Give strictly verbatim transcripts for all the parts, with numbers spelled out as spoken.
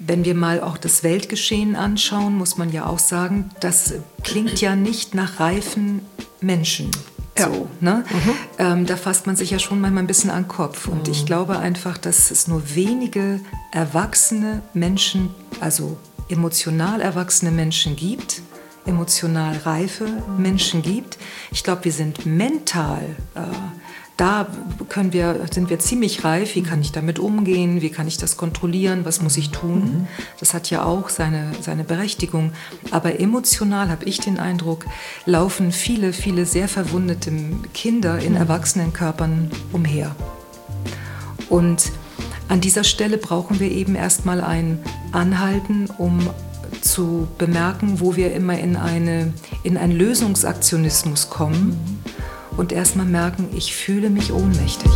wenn wir mal auch das Weltgeschehen anschauen, muss man ja auch sagen, das klingt ja nicht nach reifen Menschen. Ja. So, ne? Mhm. Ähm, da fasst man sich ja schon manchmal ein bisschen an den Kopf. Und mhm. ich glaube einfach, dass es nur wenige erwachsene Menschen, also emotional erwachsene Menschen gibt, emotional reife Menschen gibt. Ich glaube, wir sind mental, äh, da können wir, sind wir ziemlich reif. Wie kann ich damit umgehen? Wie kann ich das kontrollieren? Was muss ich tun? Mhm. Das hat ja auch seine, seine Berechtigung. Aber emotional, habe ich den Eindruck, laufen viele, viele sehr verwundete Kinder in mhm. Erwachsenenkörpern umher. Und an dieser Stelle brauchen wir eben erstmal ein Anhalten, um zu bemerken, wo wir immer in, eine, in einen Lösungsaktionismus kommen mhm. und erstmal merken, ich fühle mich ohnmächtig.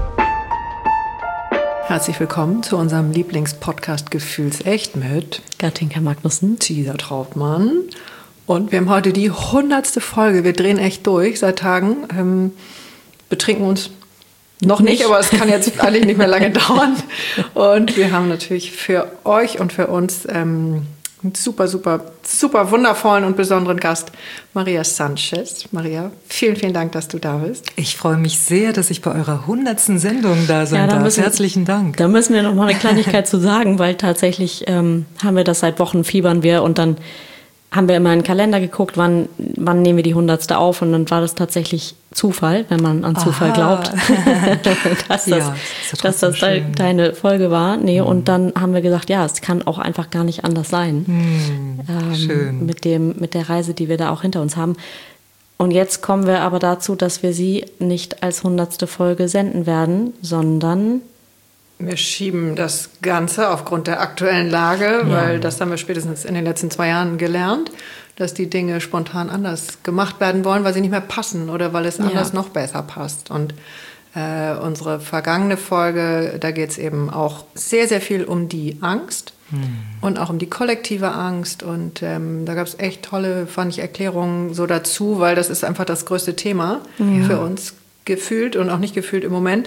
Herzlich willkommen zu unserem Lieblingspodcast Gefühlsecht mit Katinka Magnussen, Tisa Trautmann. Und wir haben heute die hundertste Folge. Wir drehen echt durch seit Tagen. Ähm, betrinken uns noch nicht, nicht, aber es kann jetzt eigentlich nicht mehr lange dauern. Und wir haben natürlich für euch und für uns ähm, einen super, super, super wundervollen und besonderen Gast, Maria Sanchez. Maria, vielen, vielen Dank, dass du da bist. Ich freue mich sehr, dass ich bei eurer hundertsten Sendung da sein ja, da darf. Müssen, Herzlichen Dank. Da müssen wir noch mal eine Kleinigkeit zu sagen, weil tatsächlich ähm, haben wir das seit Wochen, fiebern wir und dann haben wir immer in den Kalender geguckt, wann, wann nehmen wir die hundertste auf und dann war das tatsächlich Zufall, wenn man an Zufall Aha. glaubt, dass das, ja, das, dass das de, deine Folge war. Nee, mhm. Und dann haben wir gesagt, ja, es kann auch einfach gar nicht anders sein. Mhm. Ähm, Schön. Mit dem, mit der Reise, die wir da auch hinter uns haben. Und jetzt kommen wir aber dazu, dass wir sie nicht als hundertste Folge senden werden, sondern wir schieben das Ganze aufgrund der aktuellen Lage, ja. weil das haben wir spätestens in den letzten zwei Jahren gelernt, dass die Dinge spontan anders gemacht werden wollen, weil sie nicht mehr passen oder weil es ja. anders noch besser passt. Und äh, unsere vergangene Folge, da geht es eben auch sehr, sehr viel um die Angst hm. und auch um die kollektive Angst. Und ähm, da gab es echt tolle, fand ich, Erklärungen so dazu, weil das ist einfach das größte Thema ja. für uns gefühlt und auch nicht gefühlt im Moment.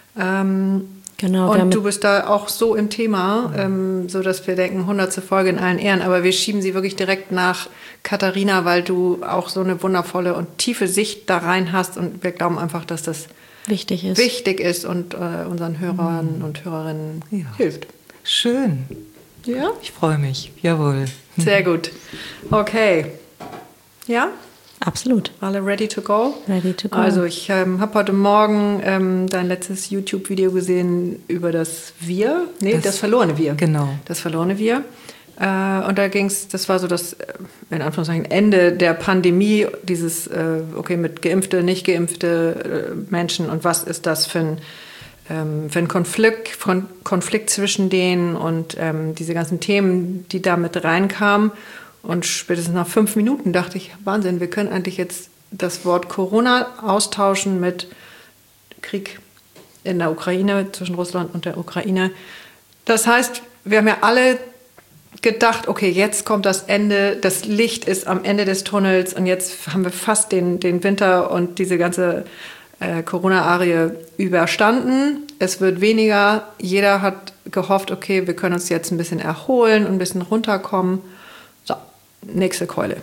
Ähm, Genau, und du bist da auch so im Thema, ähm, so dass wir denken, hundertste Folge in allen Ehren, aber wir schieben sie wirklich direkt nach Katharina, weil du auch so eine wundervolle und tiefe Sicht da rein hast und wir glauben einfach, dass das wichtig ist, wichtig ist und äh, unseren Hörern mhm. und Hörerinnen ja. hilft. Schön. Ja? Ich freue mich. Jawohl. Sehr gut. Okay. Ja? Absolut. Alle ready to go? Ready to go. Also ich ähm, habe heute Morgen ähm, dein letztes YouTube-Video gesehen über das Wir, nee, das, das verlorene Wir. Genau. Das verlorene Wir. Äh, und da ging es, das war so das, in Anführungszeichen, Ende der Pandemie, dieses, äh, okay, mit geimpfte, nicht geimpfte äh, Menschen und was ist das für ein, ähm, für ein Konflikt, von Konflikt zwischen denen und ähm, diese ganzen Themen, die da mit reinkamen. Und spätestens nach fünf Minuten dachte ich, Wahnsinn, wir können eigentlich jetzt das Wort Corona austauschen mit Krieg in der Ukraine, zwischen Russland und der Ukraine. Das heißt, wir haben ja alle gedacht, okay, jetzt kommt das Ende, das Licht ist am Ende des Tunnels und jetzt haben wir fast den, den Winter und diese ganze äh, Corona-Arie überstanden. Es wird weniger, jeder hat gehofft, okay, wir können uns jetzt ein bisschen erholen und ein bisschen runterkommen. Nächste Keule.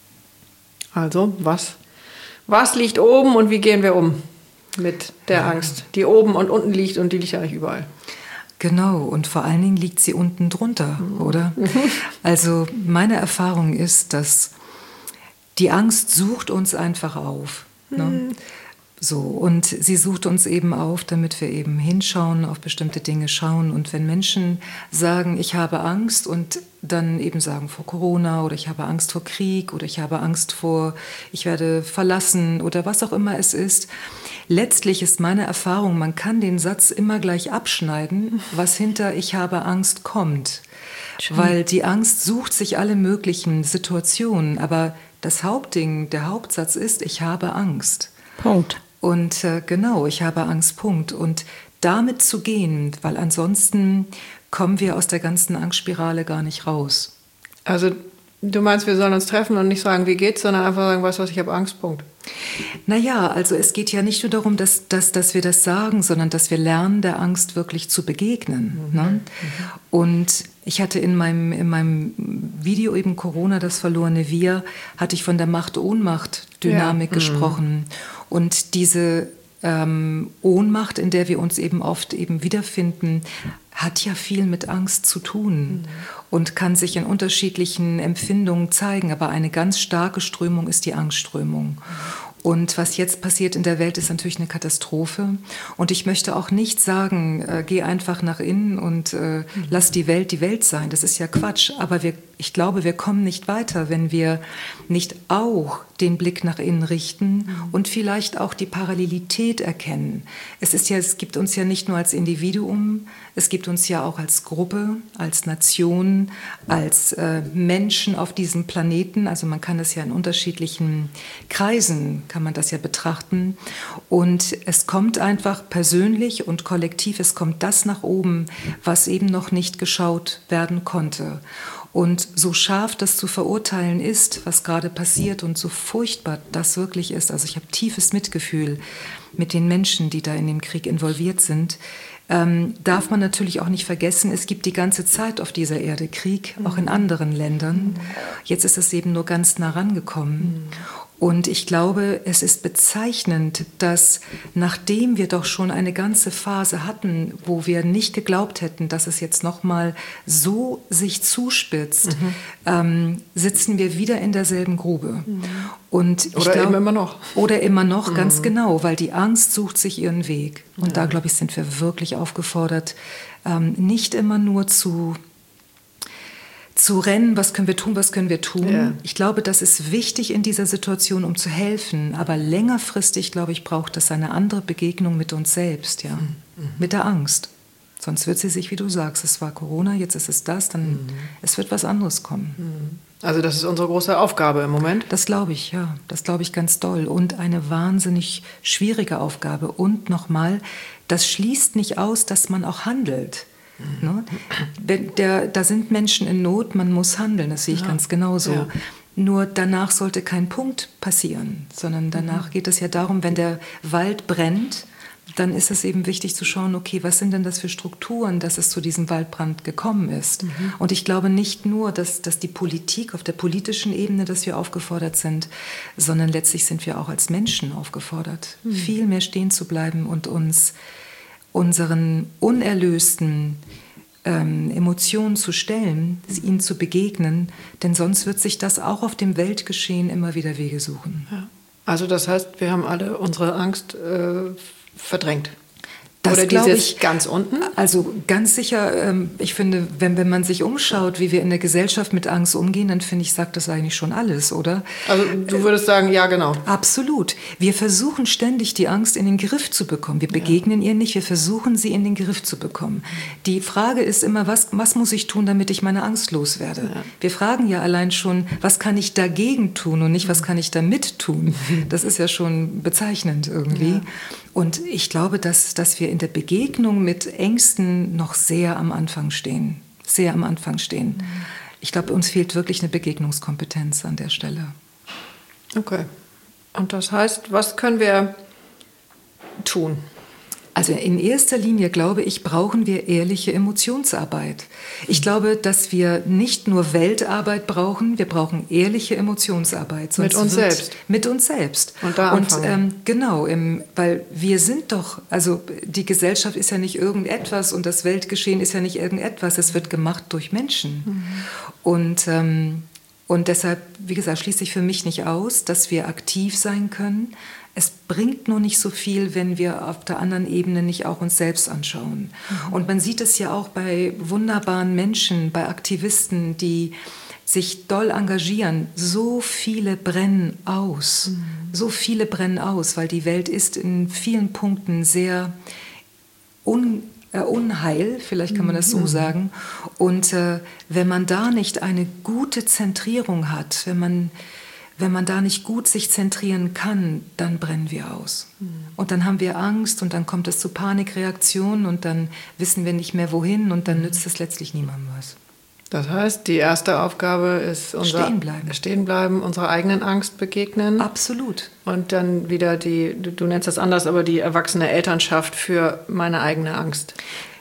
Also, was, was liegt oben und wie gehen wir um mit der ja. Angst, die oben und unten liegt und die liegt ja nicht überall. Genau, und vor allen Dingen liegt sie unten drunter, mhm. oder? Also, meine Erfahrung ist, dass die Angst sucht uns einfach auf. Mhm. Ne? So, und sie sucht uns eben auf, damit wir eben hinschauen, auf bestimmte Dinge schauen. Und wenn Menschen sagen, ich habe Angst und dann eben sagen vor Corona oder ich habe Angst vor Krieg oder ich habe Angst vor, ich werde verlassen oder was auch immer es ist. Letztlich ist meine Erfahrung, man kann den Satz immer gleich abschneiden, was hinter ich habe Angst kommt. Schön. Weil die Angst sucht sich alle möglichen Situationen, aber das Hauptding, der Hauptsatz ist, ich habe Angst. Punkt. Und äh, genau, ich habe Angst, Punkt. Und damit zu gehen, weil ansonsten kommen wir aus der ganzen Angstspirale gar nicht raus. Also du meinst, wir sollen uns treffen und nicht sagen, wie geht's, sondern einfach sagen, weißt du was, ich habe Angst, Punkt. Naja, also es geht ja nicht nur darum, dass, dass, dass wir das sagen, sondern dass wir lernen, der Angst wirklich zu begegnen. Mhm. Ne? Mhm. Und Ich hatte in meinem, in meinem Video eben Corona, das verlorene Wir, hatte ich von der Macht-Ohnmacht-Dynamik ja. gesprochen. Und diese ähm, Ohnmacht, in der wir uns eben oft eben wiederfinden, hat ja viel mit Angst zu tun mhm. und kann sich in unterschiedlichen Empfindungen zeigen. Aber eine ganz starke Strömung ist die Angstströmung. Mhm. Und was jetzt passiert in der Welt, ist natürlich eine Katastrophe. Und ich möchte auch nicht sagen, äh, geh einfach nach innen und äh, mhm. lass die Welt die Welt sein. Das ist ja Quatsch. Aber wir, ich glaube, wir kommen nicht weiter, wenn wir nicht auch den Blick nach innen richten mhm. und vielleicht auch die Parallelität erkennen. Es ist ja, es gibt uns ja nicht nur als Individuum, es gibt uns ja auch als Gruppe, als Nation, als äh, Menschen auf diesem Planeten. Also man kann es ja in unterschiedlichen Kreisen, kann man das ja betrachten. Und es kommt einfach persönlich und kollektiv, es kommt das nach oben, was eben noch nicht geschaut werden konnte. Und so scharf das zu verurteilen ist, was gerade passiert und so furchtbar das wirklich ist, also ich habe tiefes Mitgefühl mit den Menschen, die da in dem Krieg involviert sind, ähm, darf man natürlich auch nicht vergessen, es gibt die ganze Zeit auf dieser Erde Krieg, auch in anderen Ländern. Jetzt ist es eben nur ganz nah rangekommen. Und ich glaube, es ist bezeichnend, dass nachdem wir doch schon eine ganze Phase hatten, wo wir nicht geglaubt hätten, dass es jetzt nochmal so sich zuspitzt, mhm. ähm, sitzen wir wieder in derselben Grube. Mhm. Und ich oder glaub, eben immer noch. Oder immer noch, mhm. ganz genau, weil die Angst sucht sich ihren Weg. Und ja. da, glaube ich, sind wir wirklich aufgefordert, ähm, nicht immer nur zu... zu rennen, was können wir tun, was können wir tun. Ja. Ich glaube, das ist wichtig in dieser Situation, um zu helfen. Aber längerfristig, glaube ich, braucht das eine andere Begegnung mit uns selbst, ja, mhm. mit der Angst. Sonst wird sie sich, wie du sagst, es war Corona, jetzt ist es das, dann mhm. es wird was anderes kommen. Also das ist unsere große Aufgabe im Moment? Das glaube ich, ja. Das glaube ich ganz doll. Und eine wahnsinnig schwierige Aufgabe. Und nochmal, das schließt nicht aus, dass man auch handelt. Ne? Der, da sind Menschen in Not, man muss handeln, das sehe ich ja. ganz genauso. Ja. Nur danach sollte kein Punkt passieren, sondern danach mhm. geht es ja darum, wenn der Wald brennt, dann ist es eben wichtig zu schauen, okay, was sind denn das für Strukturen, dass es zu diesem Waldbrand gekommen ist. Mhm. Und ich glaube nicht nur, dass, dass die Politik auf der politischen Ebene, dass wir aufgefordert sind, sondern letztlich sind wir auch als Menschen aufgefordert, mhm. viel mehr stehen zu bleiben und uns unseren unerlösten ähm, Emotionen zu stellen, ihnen zu begegnen, denn sonst wird sich das auch auf dem Weltgeschehen immer wieder Wege suchen. Ja. Also das heißt, wir haben alle unsere Angst äh, verdrängt. Das Oder glaube ich ganz unten? Also ganz sicher, ähm, ich finde, wenn, wenn man sich umschaut, wie wir in der Gesellschaft mit Angst umgehen, dann finde ich, sagt das eigentlich schon alles, oder? Also du würdest sagen, ja, genau. Absolut. Wir versuchen ständig, die Angst in den Griff zu bekommen. Wir begegnen ja. ihr nicht, wir versuchen, sie in den Griff zu bekommen. Die Frage ist immer, was, was muss ich tun, damit ich meine Angst loswerde? Ja. Wir fragen ja allein schon, was kann ich dagegen tun und nicht, was kann ich damit tun? Das ist ja schon bezeichnend irgendwie. Ja. Und ich glaube, dass, dass wir in der Begegnung mit Ängsten noch sehr am Anfang stehen. Sehr am Anfang stehen. Mhm. Ich glaube, uns fehlt wirklich eine Begegnungskompetenz an der Stelle. Okay. Und das heißt, was können wir tun? Also in erster Linie, glaube ich, brauchen wir ehrliche Emotionsarbeit. Ich glaube, dass wir nicht nur Weltarbeit brauchen, wir brauchen ehrliche Emotionsarbeit. Sonst mit uns selbst. Mit uns selbst. Und da anfangen. Und ähm, genau, im, weil wir sind doch, also die Gesellschaft ist ja nicht irgendetwas und das Weltgeschehen ist ja nicht irgendetwas, es wird gemacht durch Menschen. Mhm. Und, ähm, und deshalb, wie gesagt, schließt sich für mich nicht aus, dass wir aktiv sein können. Es bringt nur nicht so viel, wenn wir auf der anderen Ebene nicht auch uns selbst anschauen. Mhm. Und man sieht es ja auch bei wunderbaren Menschen, bei Aktivisten, die sich doll engagieren. So viele brennen aus. Mhm. So viele brennen aus, weil die Welt ist in vielen Punkten sehr un, äh, unheil, vielleicht kann man das so mhm. sagen. Und äh, wenn man da nicht eine gute Zentrierung hat, wenn man Wenn man da nicht gut sich zentrieren kann, dann brennen wir aus. Mhm. Und dann haben wir Angst und dann kommt es zu Panikreaktionen und dann wissen wir nicht mehr wohin und dann nützt es letztlich niemandem was. Das heißt, die erste Aufgabe ist unser stehen bleiben. Stehen bleiben, unserer eigenen Angst begegnen. Absolut. Und dann wieder die, du, du nennst das anders, aber die erwachsene Elternschaft für meine eigene Angst.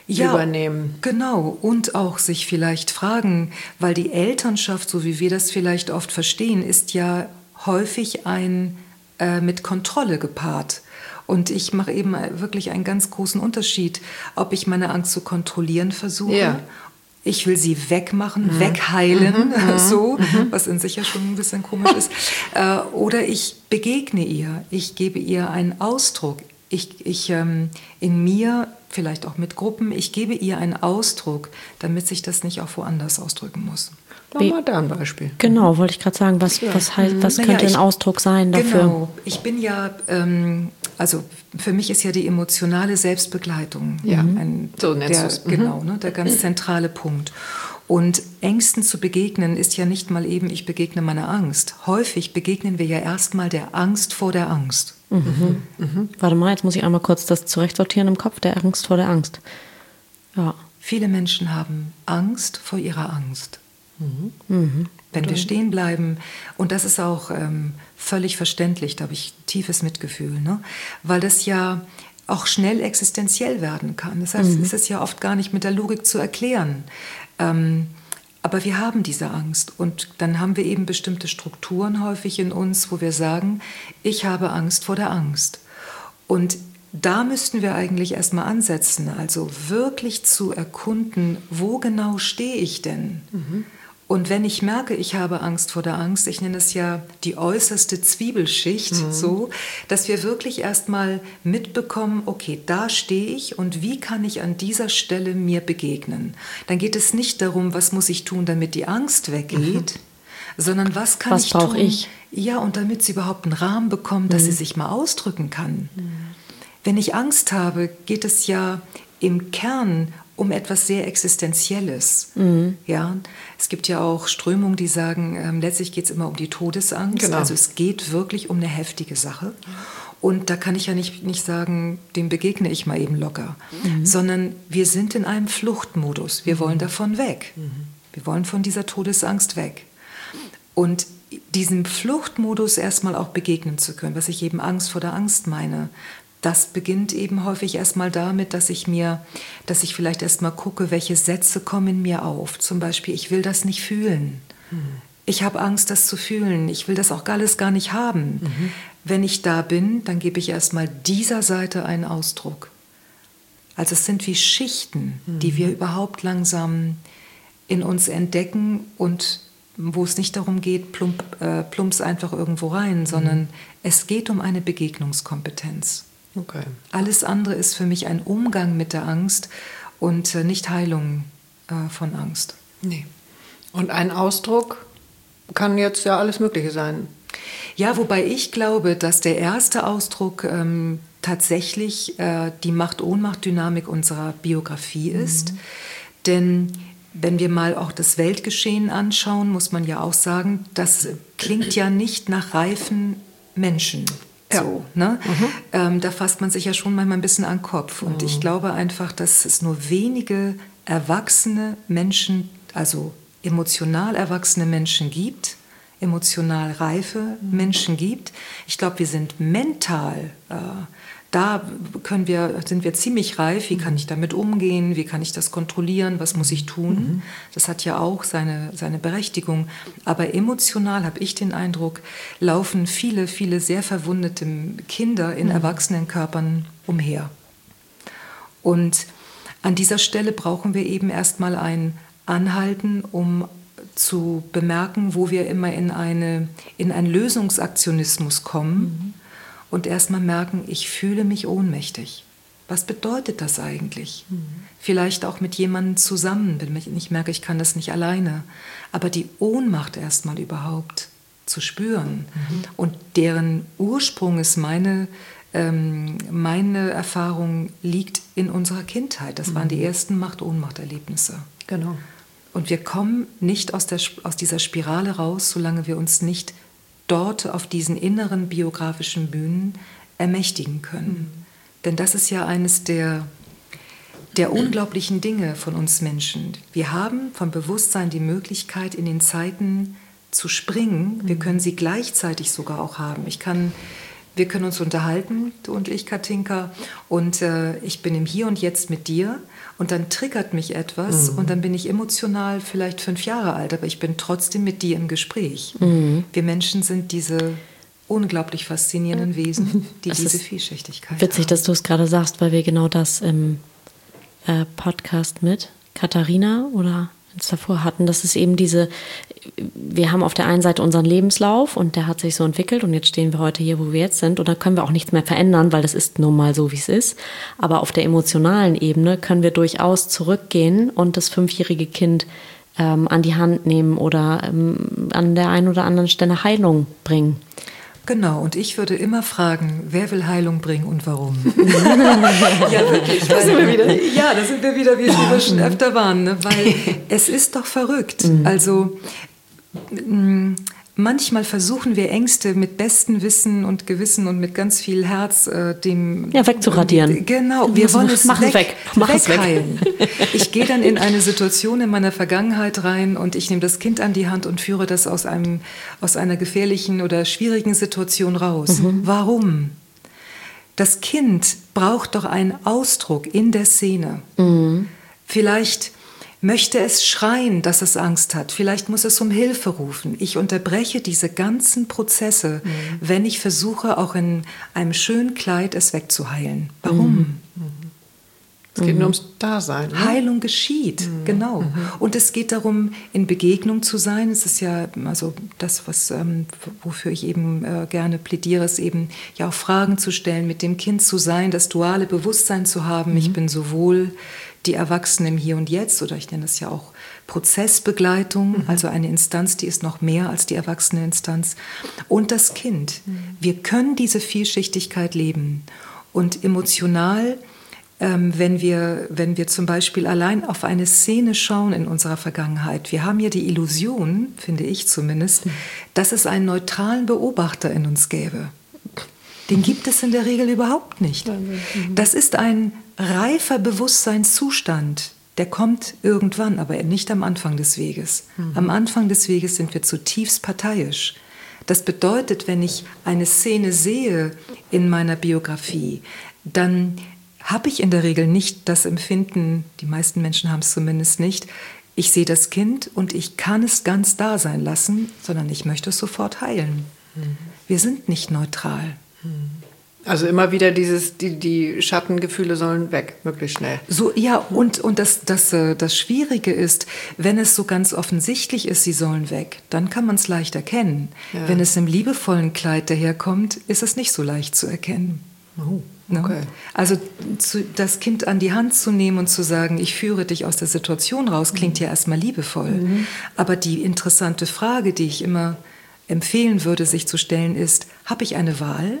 ja, übernehmen. Genau. Und auch sich vielleicht fragen, weil die Elternschaft, so wie wir das vielleicht oft verstehen, ist ja häufig ein äh, mit Kontrolle gepaart. Und ich mache eben wirklich einen ganz großen Unterschied, ob ich meine Angst zu kontrollieren versuche. Ja. Ich will sie wegmachen, mhm. wegheilen, mhm. so, mhm. was in sich ja schon ein bisschen komisch ist. Äh, oder ich begegne ihr, ich gebe ihr einen Ausdruck. Ich, ich ähm, in mir, vielleicht auch mit Gruppen, ich gebe ihr einen Ausdruck, damit sich das nicht auch woanders ausdrücken muss. Machen wir da ein Beispiel. Genau, wollte ich gerade sagen, was, ja. was, heißt, was naja, könnte ich, ein Ausdruck sein dafür? Genau, ich bin ja, ähm, also für mich ist ja die emotionale Selbstbegleitung ja. ein, so nennst der, mhm. genau, ne, der ganz zentrale Punkt. Und Ängsten zu begegnen ist ja nicht mal eben, ich begegne meiner Angst. Häufig begegnen wir ja erstmal der Angst vor der Angst. Mhm. Mhm. Warte mal, jetzt muss ich einmal kurz das zurechtsortieren im Kopf, der Angst vor der Angst. Ja. Viele Menschen haben Angst vor ihrer Angst. Mhm. Mhm. Wenn wir stehen bleiben, und das ist auch ähm, völlig verständlich, da habe ich tiefes Mitgefühl, ne? Weil das ja auch schnell existenziell werden kann. Das heißt, mhm. es ist ja oft gar nicht mit der Logik zu erklären. Ähm, aber wir haben diese Angst und dann haben wir eben bestimmte Strukturen häufig in uns, wo wir sagen, ich habe Angst vor der Angst. Und da müssten wir eigentlich erstmal ansetzen, also wirklich zu erkunden, wo genau stehe ich denn? Mhm. Und wenn ich merke, ich habe Angst vor der Angst, ich nenne es ja die äußerste Zwiebelschicht, mhm. so, dass wir wirklich erstmal mitbekommen, okay, da stehe ich und wie kann ich an dieser Stelle mir begegnen? Dann geht es nicht darum, was muss ich tun, damit die Angst weggeht, mhm. sondern was kann was ich tun? Was brauche ich? Ja, und damit sie überhaupt einen Rahmen bekommt, dass mhm. sie sich mal ausdrücken kann. Mhm. Wenn ich Angst habe, geht es ja im Kern um etwas sehr Existenzielles. Mhm. Ja, es gibt ja auch Strömungen, die sagen, ähm, letztlich geht es immer um die Todesangst. Genau. Also es geht wirklich um eine heftige Sache. Und da kann ich ja nicht, nicht sagen, dem begegne ich mal eben locker. Mhm. Sondern wir sind in einem Fluchtmodus. Wir mhm. wollen davon weg. Mhm. Wir wollen von dieser Todesangst weg. Und diesem Fluchtmodus erstmal auch begegnen zu können, was ich eben Angst vor der Angst meine, das beginnt eben häufig erstmal damit, dass ich mir, dass ich vielleicht erstmal gucke, welche Sätze kommen in mir auf. Zum Beispiel, ich will das nicht fühlen. Mhm. Ich habe Angst, das zu fühlen. Ich will das auch alles gar nicht haben. Mhm. Wenn ich da bin, dann gebe ich erstmal dieser Seite einen Ausdruck. Also es sind wie Schichten, mhm. die wir überhaupt langsam in uns entdecken und wo es nicht darum geht, plump, äh, plumps einfach irgendwo rein, mhm. sondern es geht um eine Begegnungskompetenz. Okay. Alles andere ist für mich ein Umgang mit der Angst und äh, nicht Heilung äh, von Angst. Nee. Und ein Ausdruck kann jetzt ja alles Mögliche sein. Ja, wobei ich glaube, dass der erste Ausdruck ähm, tatsächlich äh, die Macht-Ohnmacht-Dynamik unserer Biografie mhm. ist. Denn wenn wir mal auch das Weltgeschehen anschauen, muss man ja auch sagen, das klingt ja nicht nach reifen Menschen. Ja. So, ne? Mhm. Ähm, da fasst man sich ja schon manchmal ein bisschen an den Kopf. Und mhm. ich glaube einfach, dass es nur wenige erwachsene Menschen, also emotional erwachsene Menschen gibt, emotional reife mhm. Menschen gibt. Ich glaube, wir sind mental, äh, da können wir, sind wir ziemlich reif. Wie kann ich damit umgehen? Wie kann ich das kontrollieren? Was muss ich tun? Mhm. Das hat ja auch seine, seine Berechtigung. Aber emotional, habe ich den Eindruck, laufen viele, viele sehr verwundete Kinder in mhm. Erwachsenenkörpern umher. Und an dieser Stelle brauchen wir eben erstmal ein Anhalten, um zu bemerken, wo wir immer in, eine, in einen Lösungsaktionismus kommen. Mhm. Und erstmal merken, ich fühle mich ohnmächtig. Was bedeutet das eigentlich? Mhm. Vielleicht auch mit jemandem zusammen, wenn ich merke, ich kann das nicht alleine. Aber die Ohnmacht erstmal überhaupt zu spüren. Mhm. Und deren Ursprung ist meine, ähm, meine Erfahrung liegt in unserer Kindheit. Das mhm. waren die ersten Macht-Ohnmacht-Erlebnisse. Genau. Und wir kommen nicht aus, der, aus dieser Spirale raus, solange wir uns nicht dort auf diesen inneren biografischen Bühnen ermächtigen können. Mhm. Denn das ist ja eines der, der unglaublichen Dinge von uns Menschen. Wir haben vom Bewusstsein die Möglichkeit, in den Zeiten zu springen. Mhm. Wir können sie gleichzeitig sogar auch haben. Ich kann wir können uns unterhalten, du und ich, Katinka, und äh, ich bin im Hier und Jetzt mit dir und dann triggert mich etwas mhm. und dann bin ich emotional vielleicht fünf Jahre alt, aber ich bin trotzdem mit dir im Gespräch. Mhm. Wir Menschen sind diese unglaublich faszinierenden Wesen, die es diese Vielschichtigkeit witzig, haben. dass du es gerade sagst, weil wir genau das im äh, Podcast mit Katharina oder uns davor hatten. Das ist eben diese, wir haben auf der einen Seite unseren Lebenslauf und der hat sich so entwickelt und jetzt stehen wir heute hier, wo wir jetzt sind und da können wir auch nichts mehr verändern, weil das ist nun mal so, wie es ist. Aber auf der emotionalen Ebene können wir durchaus zurückgehen und das fünfjährige Kind ähm, an die Hand nehmen oder ähm, an der einen oder anderen Stelle Heilung bringen. Genau, und ich würde immer fragen, wer will Heilung bringen und warum? Ja, wirklich. Da sind wir wieder. Ja, da sind wir wieder, wie wir schon öfter waren. Ne? Weil es ist doch verrückt. Also mh, manchmal versuchen wir Ängste mit bestem Wissen und Gewissen und mit ganz viel Herz äh, dem... Ja, wegzuradieren. Genau, wir wollen es Mach weg, weg. Mach wegheilen. Weg. Ich gehe dann in eine Situation in meiner Vergangenheit rein und ich nehme das Kind an die Hand und führe das aus, einem, aus einer gefährlichen oder schwierigen Situation raus. Mhm. Warum? Das Kind braucht doch einen Ausdruck in der Szene. Mhm. Vielleicht möchte es schreien, dass es Angst hat. Vielleicht muss es um Hilfe rufen. Ich unterbreche diese ganzen Prozesse, mhm. wenn ich versuche, auch in einem schönen Kleid es wegzuheilen. Warum? Mhm. Es geht mhm. nur ums Dasein. Ne? Heilung geschieht, mhm. genau. Mhm. Und es geht darum, in Begegnung zu sein. Es ist ja also das, was, ähm, wofür ich eben äh, gerne plädiere, ist eben ja auch Fragen zu stellen, mit dem Kind zu sein, das duale Bewusstsein zu haben. Mhm. Ich bin sowohl die Erwachsenen im Hier und Jetzt, oder ich nenne das ja auch Prozessbegleitung, mhm. also eine Instanz, die ist noch mehr als die Erwachseneninstanz, und das Kind. Mhm. Wir können diese Vielschichtigkeit leben und emotional, ähm, wenn wir, wenn wir zum Beispiel allein auf eine Szene schauen in unserer Vergangenheit, wir haben ja die Illusion, finde ich zumindest, mhm. dass es einen neutralen Beobachter in uns gäbe. Den gibt es in der Regel überhaupt nicht. Das ist ein reifer Bewusstseinszustand, der kommt irgendwann, aber nicht am Anfang des Weges. Mhm. Am Anfang des Weges sind wir zutiefst parteiisch. Das bedeutet, wenn ich eine Szene sehe in meiner Biografie, dann habe ich in der Regel nicht das Empfinden, die meisten Menschen haben es zumindest nicht, ich sehe das Kind und ich kann es ganz da sein lassen, sondern ich möchte es sofort heilen. Mhm. Wir sind nicht neutral. Also immer wieder dieses, die, die Schattengefühle sollen weg, möglichst schnell. So, ja, und, und das, das, das Schwierige ist, wenn es so ganz offensichtlich ist, sie sollen weg, dann kann man es leicht erkennen. Ja. Wenn es im liebevollen Kleid daherkommt, ist es nicht so leicht zu erkennen. Oh, okay. No? Also zu, das Kind an die Hand zu nehmen und zu sagen, ich führe dich aus der Situation raus, klingt mhm. ja erstmal liebevoll. Mhm. Aber die interessante Frage, die ich immer empfehlen würde, sich zu stellen, ist, habe ich eine Wahl?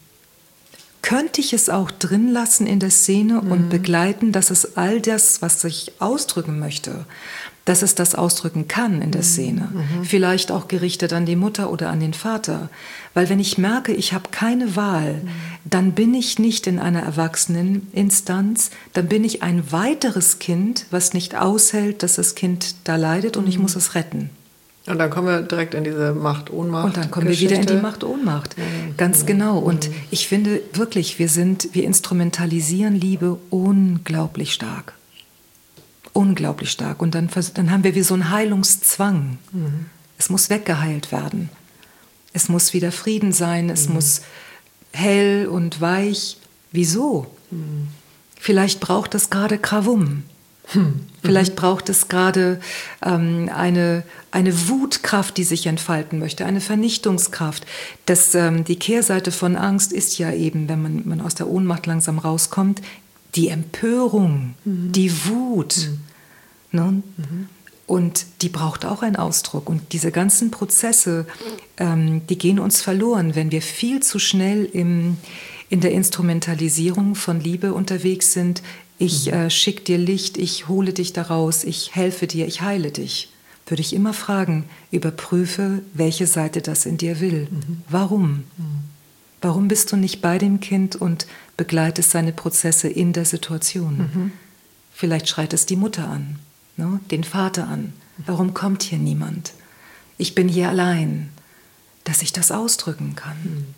Könnte ich es auch drin lassen in der Szene mhm. und begleiten, dass es all das, was ich ausdrücken möchte, dass es das ausdrücken kann in der Szene. Mhm. Vielleicht auch gerichtet an die Mutter oder an den Vater. Weil wenn ich merke, ich habe keine Wahl, mhm. dann bin ich nicht in einer Erwachseneninstanz, dann bin ich ein weiteres Kind, was nicht aushält, dass das Kind da leidet und mhm. ich muss es retten. Und dann kommen wir direkt in diese Macht-Ohnmacht. Und dann kommen Geschichte. wir wieder in die Macht-Ohnmacht. Mhm. Ganz genau. Und mhm. ich finde wirklich, wir sind, wir instrumentalisieren Liebe unglaublich stark. Unglaublich stark. Und dann, dann haben wir wie so einen Heilungszwang. Mhm. Es muss weggeheilt werden. Es muss wieder Frieden sein. Es mhm. muss hell und weich. Wieso? Mhm. Vielleicht braucht es gerade Krawum. Hm. Vielleicht braucht es gerade ähm, eine, eine Wutkraft, die sich entfalten möchte, eine Vernichtungskraft. Das, ähm, die Kehrseite von Angst ist ja eben, wenn man, man aus der Ohnmacht langsam rauskommt, die Empörung, mhm. die Wut. Mhm. Ne? Mhm. Und die braucht auch einen Ausdruck. Und diese ganzen Prozesse, ähm, die gehen uns verloren, wenn wir viel zu schnell im, in der Instrumentalisierung von Liebe unterwegs sind. Ich äh, schicke dir Licht, ich hole dich daraus, ich helfe dir, ich heile dich. Würde ich immer fragen, überprüfe, welche Seite das in dir will. Mhm. Warum? Mhm. Warum bist du nicht bei dem Kind und begleitest seine Prozesse in der Situation? Mhm. Vielleicht schreit es die Mutter an, ne? Den Vater an. Warum kommt hier niemand? Ich bin hier allein, dass ich das ausdrücken kann. Mhm.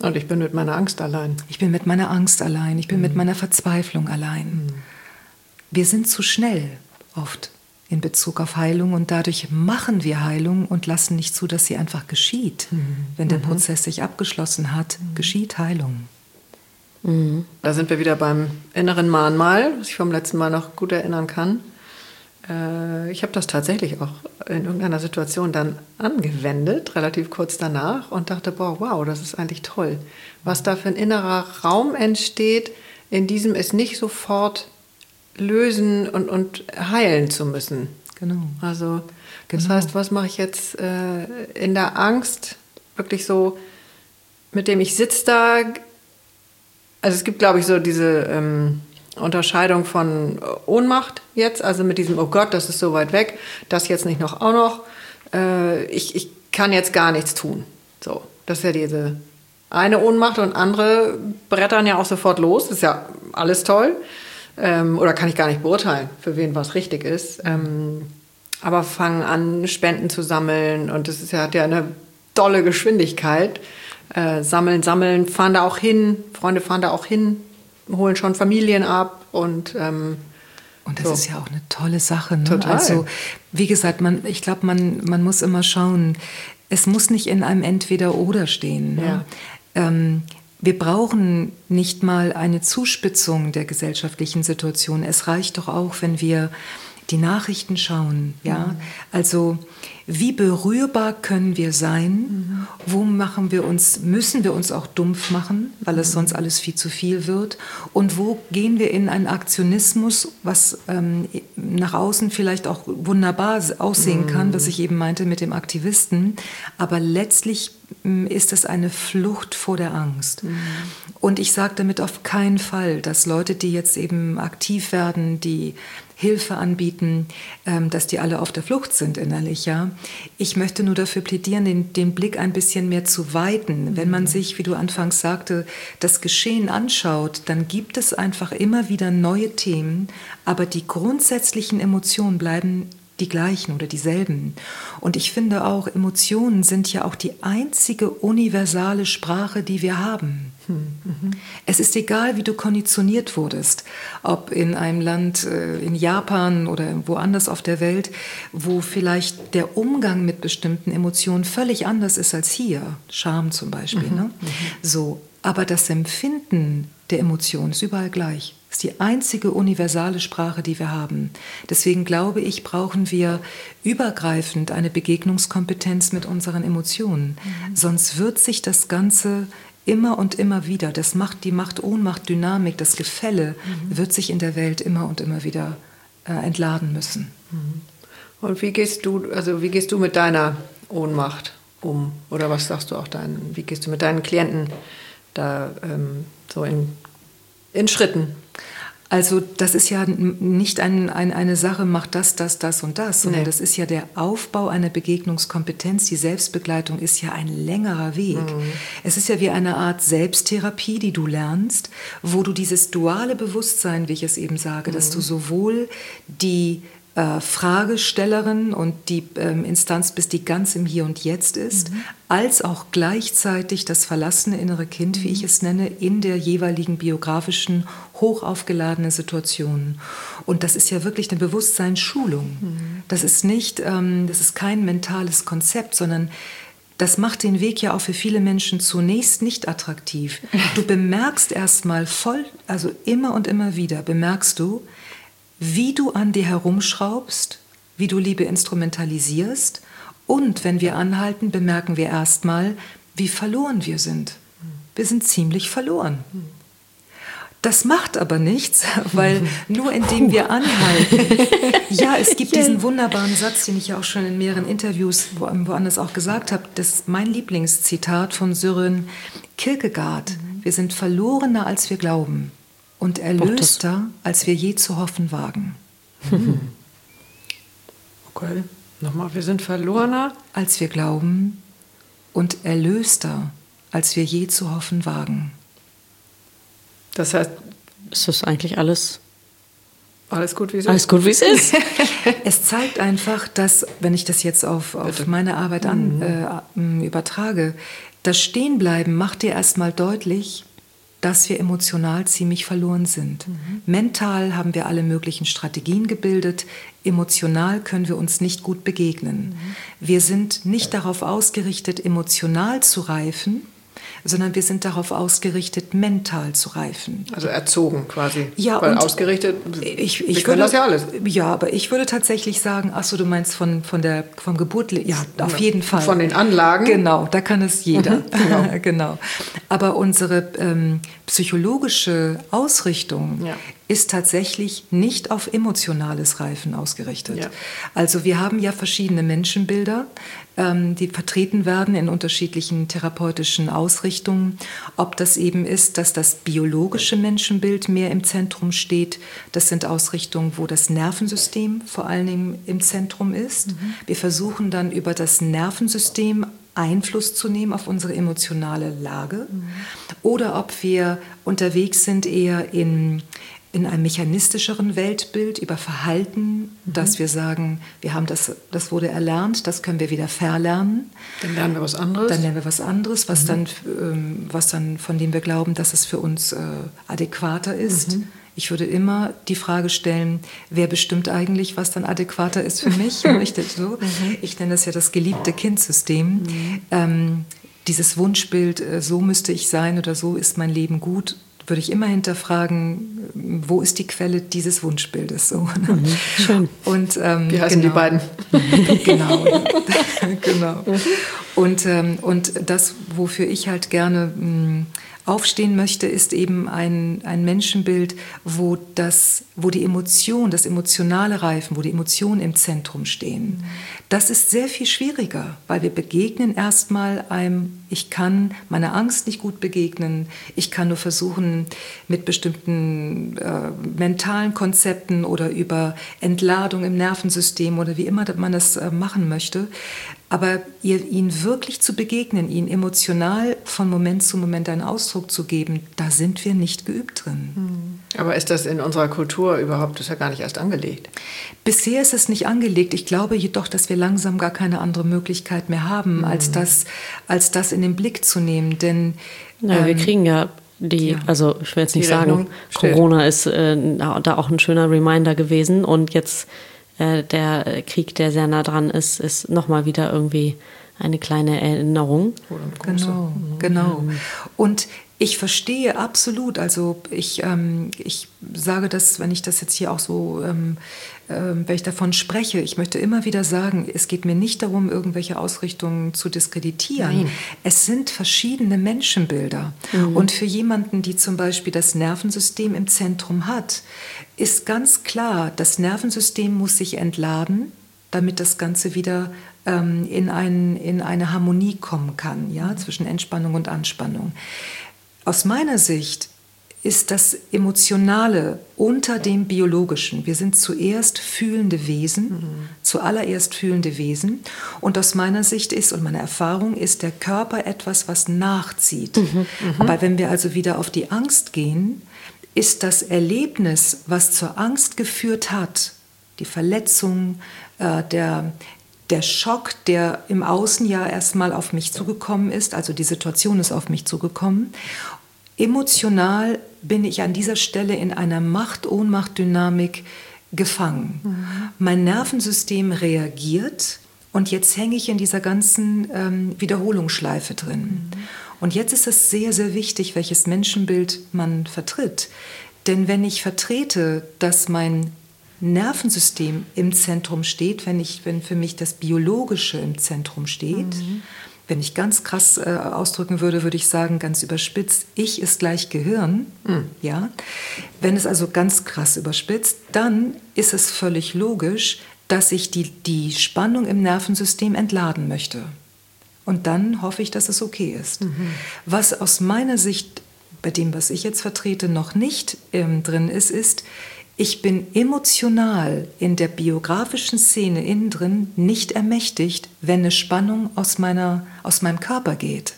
Und ich bin mit meiner Angst allein. Ich bin mit meiner Angst allein. Ich bin mhm. mit meiner Verzweiflung allein. Mhm. Wir sind zu schnell oft in Bezug auf Heilung und dadurch machen wir Heilung und lassen nicht zu, dass sie einfach geschieht. Mhm. Wenn der mhm. Prozess sich abgeschlossen hat, mhm. geschieht Heilung. Mhm. Da sind wir wieder beim inneren Mahnmal, was ich vom letzten Mal noch gut erinnern kann. Äh, ich habe das tatsächlich auch in irgendeiner Situation dann angewendet, relativ kurz danach, und dachte, boah, wow, das ist eigentlich toll. Was da für ein innerer Raum entsteht, in diesem es nicht sofort lösen und, und heilen zu müssen. Genau. Also das genau. heißt, was mache ich jetzt äh, in der Angst, wirklich so, mit dem ich sitze da. Also es gibt, glaube ich, so diese ähm, Unterscheidung von Ohnmacht jetzt, also mit diesem, oh Gott, das ist so weit weg, das jetzt nicht noch auch noch. Äh, ich, ich kann jetzt gar nichts tun. So, das ist ja diese eine Ohnmacht, und andere brettern ja auch sofort los. Das ist ja alles toll. Ähm, oder kann ich gar nicht beurteilen, für wen was richtig ist. Ähm, aber fangen an, Spenden zu sammeln, und das ist ja, hat ja eine dolle Geschwindigkeit. Äh, sammeln, sammeln, fahren da auch hin, Freunde fahren da auch hin, holen schon Familien ab und ähm, und das so. Ist ja auch eine tolle Sache. Ne? Total. Also wie gesagt, man, ich glaube, man, man muss immer schauen, es muss nicht in einem Entweder-Oder stehen. Ne? Ja. Ähm, wir brauchen nicht mal eine Zuspitzung der gesellschaftlichen Situation. Es reicht doch auch, wenn wir die Nachrichten schauen. Ja? Mhm. Also wie berührbar können wir sein? Mhm. Wo machen wir uns, müssen wir uns auch dumpf machen, weil es sonst alles viel zu viel wird? Und wo gehen wir in einen Aktionismus, was ähm, nach außen vielleicht auch wunderbar aussehen kann, mhm. was ich eben meinte mit dem Aktivisten. Aber letztlich ist es eine Flucht vor der Angst. Mhm. Und ich sage damit auf keinen Fall, dass Leute, die jetzt eben aktiv werden, die Hilfe anbieten, dass die alle auf der Flucht sind innerlich. Ja? Ich möchte nur dafür plädieren, den, den Blick ein bisschen mehr zu weiten. Wenn man sich, wie du anfangs sagte, das Geschehen anschaut, dann gibt es einfach immer wieder neue Themen, aber die grundsätzlichen Emotionen bleiben die gleichen oder dieselben. Und ich finde auch, Emotionen sind ja auch die einzige universale Sprache, die wir haben. Mhm. Es ist egal, wie du konditioniert wurdest, ob in einem Land, in Japan oder woanders auf der Welt, wo vielleicht der Umgang mit bestimmten Emotionen völlig anders ist als hier. Scham zum Beispiel. Mhm. Ne? Mhm. So, aber das Empfinden der Emotionen ist überall gleich. Das ist die einzige universale Sprache, die wir haben. Deswegen glaube ich, brauchen wir übergreifend eine Begegnungskompetenz mit unseren Emotionen. Mhm. Sonst wird sich das Ganze immer und immer wieder, das Macht, die Macht-Ohnmacht-Dynamik, das Gefälle, mhm. wird sich in der Welt immer und immer wieder äh, entladen müssen. Mhm. Und wie gehst du, also wie gehst du mit deiner Ohnmacht um? Oder was sagst du auch deinen, wie gehst du mit deinen Klienten da ähm, so in, in Schritten? Also das ist ja nicht ein, ein, eine Sache, macht das, das, das und das, sondern nee. das ist ja der Aufbau einer Begegnungskompetenz. Die Selbstbegleitung ist ja ein längerer Weg. Mhm. Es ist ja wie eine Art Selbsttherapie, die du lernst, wo du dieses duale Bewusstsein, wie ich es eben sage, mhm. dass du sowohl die äh, Fragestellerin und die ähm, Instanz bist, die ganz im Hier und Jetzt ist, mhm. als auch gleichzeitig das verlassene innere Kind, mhm. wie ich es nenne, in der jeweiligen biografischen, hochaufgeladenen Situation. Und das ist ja wirklich eine Bewusstseinsschulung. Mhm. Das ist nicht, ähm, das ist kein mentales Konzept, sondern das macht den Weg ja auch für viele Menschen zunächst nicht attraktiv. Du bemerkst erstmal voll, also immer und immer wieder, bemerkst du, wie du an dir herumschraubst, wie du Liebe instrumentalisierst. Und wenn wir anhalten, bemerken wir erstmal, wie verloren wir sind. Wir sind ziemlich verloren. Das macht aber nichts, weil nur indem wir anhalten. Ja, es gibt diesen wunderbaren Satz, den ich ja auch schon in mehreren Interviews woanders auch gesagt habe. Das ist mein Lieblingszitat von Sören Kierkegaard. Wir sind verlorener, als wir glauben. Und erlöster, als wir je zu hoffen wagen. Mhm. Okay, nochmal, wir sind verlorener, als wir glauben, und erlöster, als wir je zu hoffen wagen. Das heißt, ist das eigentlich alles, alles gut, wie es ist? Alles gut, wie es ist. Es zeigt einfach, dass, wenn ich das jetzt auf, auf meine Arbeit an, äh, übertrage, Das Stehenbleiben macht dir erstmal deutlich, dass wir emotional ziemlich verloren sind. Mhm. Mental haben wir alle möglichen Strategien gebildet, emotional können wir uns nicht gut begegnen. Mhm. Wir sind nicht darauf ausgerichtet, emotional zu reifen, sondern wir sind darauf ausgerichtet, mental zu reifen. Also erzogen quasi. Ja, weil und ausgerichtet, ich, ich wir können würde, das ja alles. Ja, aber ich würde tatsächlich sagen, ach so, du meinst von, von der, vom Geburt, ja, auf ja, jeden Fall. Von den Anlagen. Genau, da kann es jeder. Mhm, genau. Genau. Aber unsere ähm, psychologische Ausrichtung ja. ist tatsächlich nicht auf emotionales Reifen ausgerichtet. Ja. Also wir haben ja verschiedene Menschenbilder, ähm, die vertreten werden in unterschiedlichen therapeutischen Ausrichtungen. Ob das eben ist, dass das biologische Menschenbild mehr im Zentrum steht. Das sind Ausrichtungen, wo das Nervensystem vor allen Dingen im Zentrum ist. Mhm. Wir versuchen dann über das Nervensystem Einfluss zu nehmen auf unsere emotionale Lage. Mhm. Oder ob wir unterwegs sind eher in in einem mechanistischeren Weltbild über Verhalten, mhm. dass wir sagen, wir haben das, das wurde erlernt, das können wir wieder verlernen. Dann lernen wir was anderes. Dann lernen wir was anderes, was, mhm. dann, ähm, was dann, von dem wir glauben, dass es für uns äh, adäquater ist. Mhm. Ich würde immer die Frage stellen, wer bestimmt eigentlich, was dann adäquater ist für mich? ich, so, mhm. ich nenne das ja das geliebte Kindsystem. Mhm. Ähm, dieses Wunschbild, äh, so müsste ich sein oder so ist mein Leben gut, würde ich immer hinterfragen, wo ist die Quelle dieses Wunschbildes? So. Mhm, schön. Und, ähm, Wie heißen genau. die beiden? Genau. genau. Und, ähm, und das, wofür ich halt gerne mh, aufstehen möchte, ist eben ein, ein Menschenbild, wo, das, wo die Emotion, das emotionale Reifen, wo die Emotionen im Zentrum stehen. Mhm. Das ist sehr viel schwieriger, weil wir begegnen erstmal einem, ich kann meiner Angst nicht gut begegnen, ich kann nur versuchen, mit bestimmten äh, mentalen Konzepten oder über Entladung im Nervensystem oder wie immer man das äh, machen möchte, aber ihr, ihn wirklich zu begegnen, ihn emotional von Moment zu Moment einen Ausdruck zu geben, da sind wir nicht geübt drin. Aber ist das in unserer Kultur überhaupt, das ist ja gar nicht erst angelegt? Bisher ist es nicht angelegt. Ich glaube jedoch, dass wir langsam gar keine andere Möglichkeit mehr haben, mhm. als, das, als das in den Blick zu nehmen. Denn ja, ähm, wir kriegen ja die, ja. also ich will jetzt nicht sagen, Corona ist äh, da auch ein schöner Reminder gewesen und jetzt der Krieg, der sehr nah dran ist, ist nochmal wieder irgendwie eine kleine Erinnerung. Genau, genau. Und ich verstehe absolut, also ich, ähm, ich sage das, wenn ich das jetzt hier auch so, ähm, äh, wenn ich davon spreche, ich möchte immer wieder sagen, es geht mir nicht darum, irgendwelche Ausrichtungen zu diskreditieren. Nein. Es sind verschiedene Menschenbilder. Mhm. Und für jemanden, die zum Beispiel das Nervensystem im Zentrum hat, ist ganz klar, das Nervensystem muss sich entladen, damit das Ganze wieder ähm, in, ein, in eine Harmonie kommen kann, ja, zwischen Entspannung und Anspannung. Aus meiner Sicht ist das Emotionale unter dem Biologischen. Wir sind zuerst fühlende Wesen, mhm. zuallererst fühlende Wesen. Und aus meiner Sicht ist und meiner Erfahrung ist der Körper etwas, was nachzieht. Mhm. Mhm. Aber wenn wir also wieder auf die Angst gehen, ist das Erlebnis, was zur Angst geführt hat, die Verletzung, äh, der, der Schock, der im Außen ja erstmal auf mich zugekommen ist, also die Situation ist auf mich zugekommen. Emotional bin ich an dieser Stelle in einer Macht-Ohnmacht-Dynamik gefangen. Mhm. Mein Nervensystem reagiert und jetzt hänge ich in dieser ganzen ähm, Wiederholungsschleife drin. Mhm. Und jetzt ist es sehr, sehr wichtig, welches Menschenbild man vertritt. Denn wenn ich vertrete, dass mein Nervensystem im Zentrum steht, wenn, ich, wenn für mich das Biologische im Zentrum steht, mhm. wenn ich ganz krass äh, ausdrücken würde, würde ich sagen, ganz überspitzt, ich ist gleich Gehirn. Mhm. Ja? Wenn es also ganz krass überspitzt, dann ist es völlig logisch, dass ich die, die Spannung im Nervensystem entladen möchte. Und dann hoffe ich, dass es okay ist. Mhm. Was aus meiner Sicht, bei dem, was ich jetzt vertrete, noch nicht ähm, drin ist, ist, ich bin emotional in der biografischen Szene innen drin nicht ermächtigt, wenn eine Spannung aus, meiner, aus meinem Körper geht.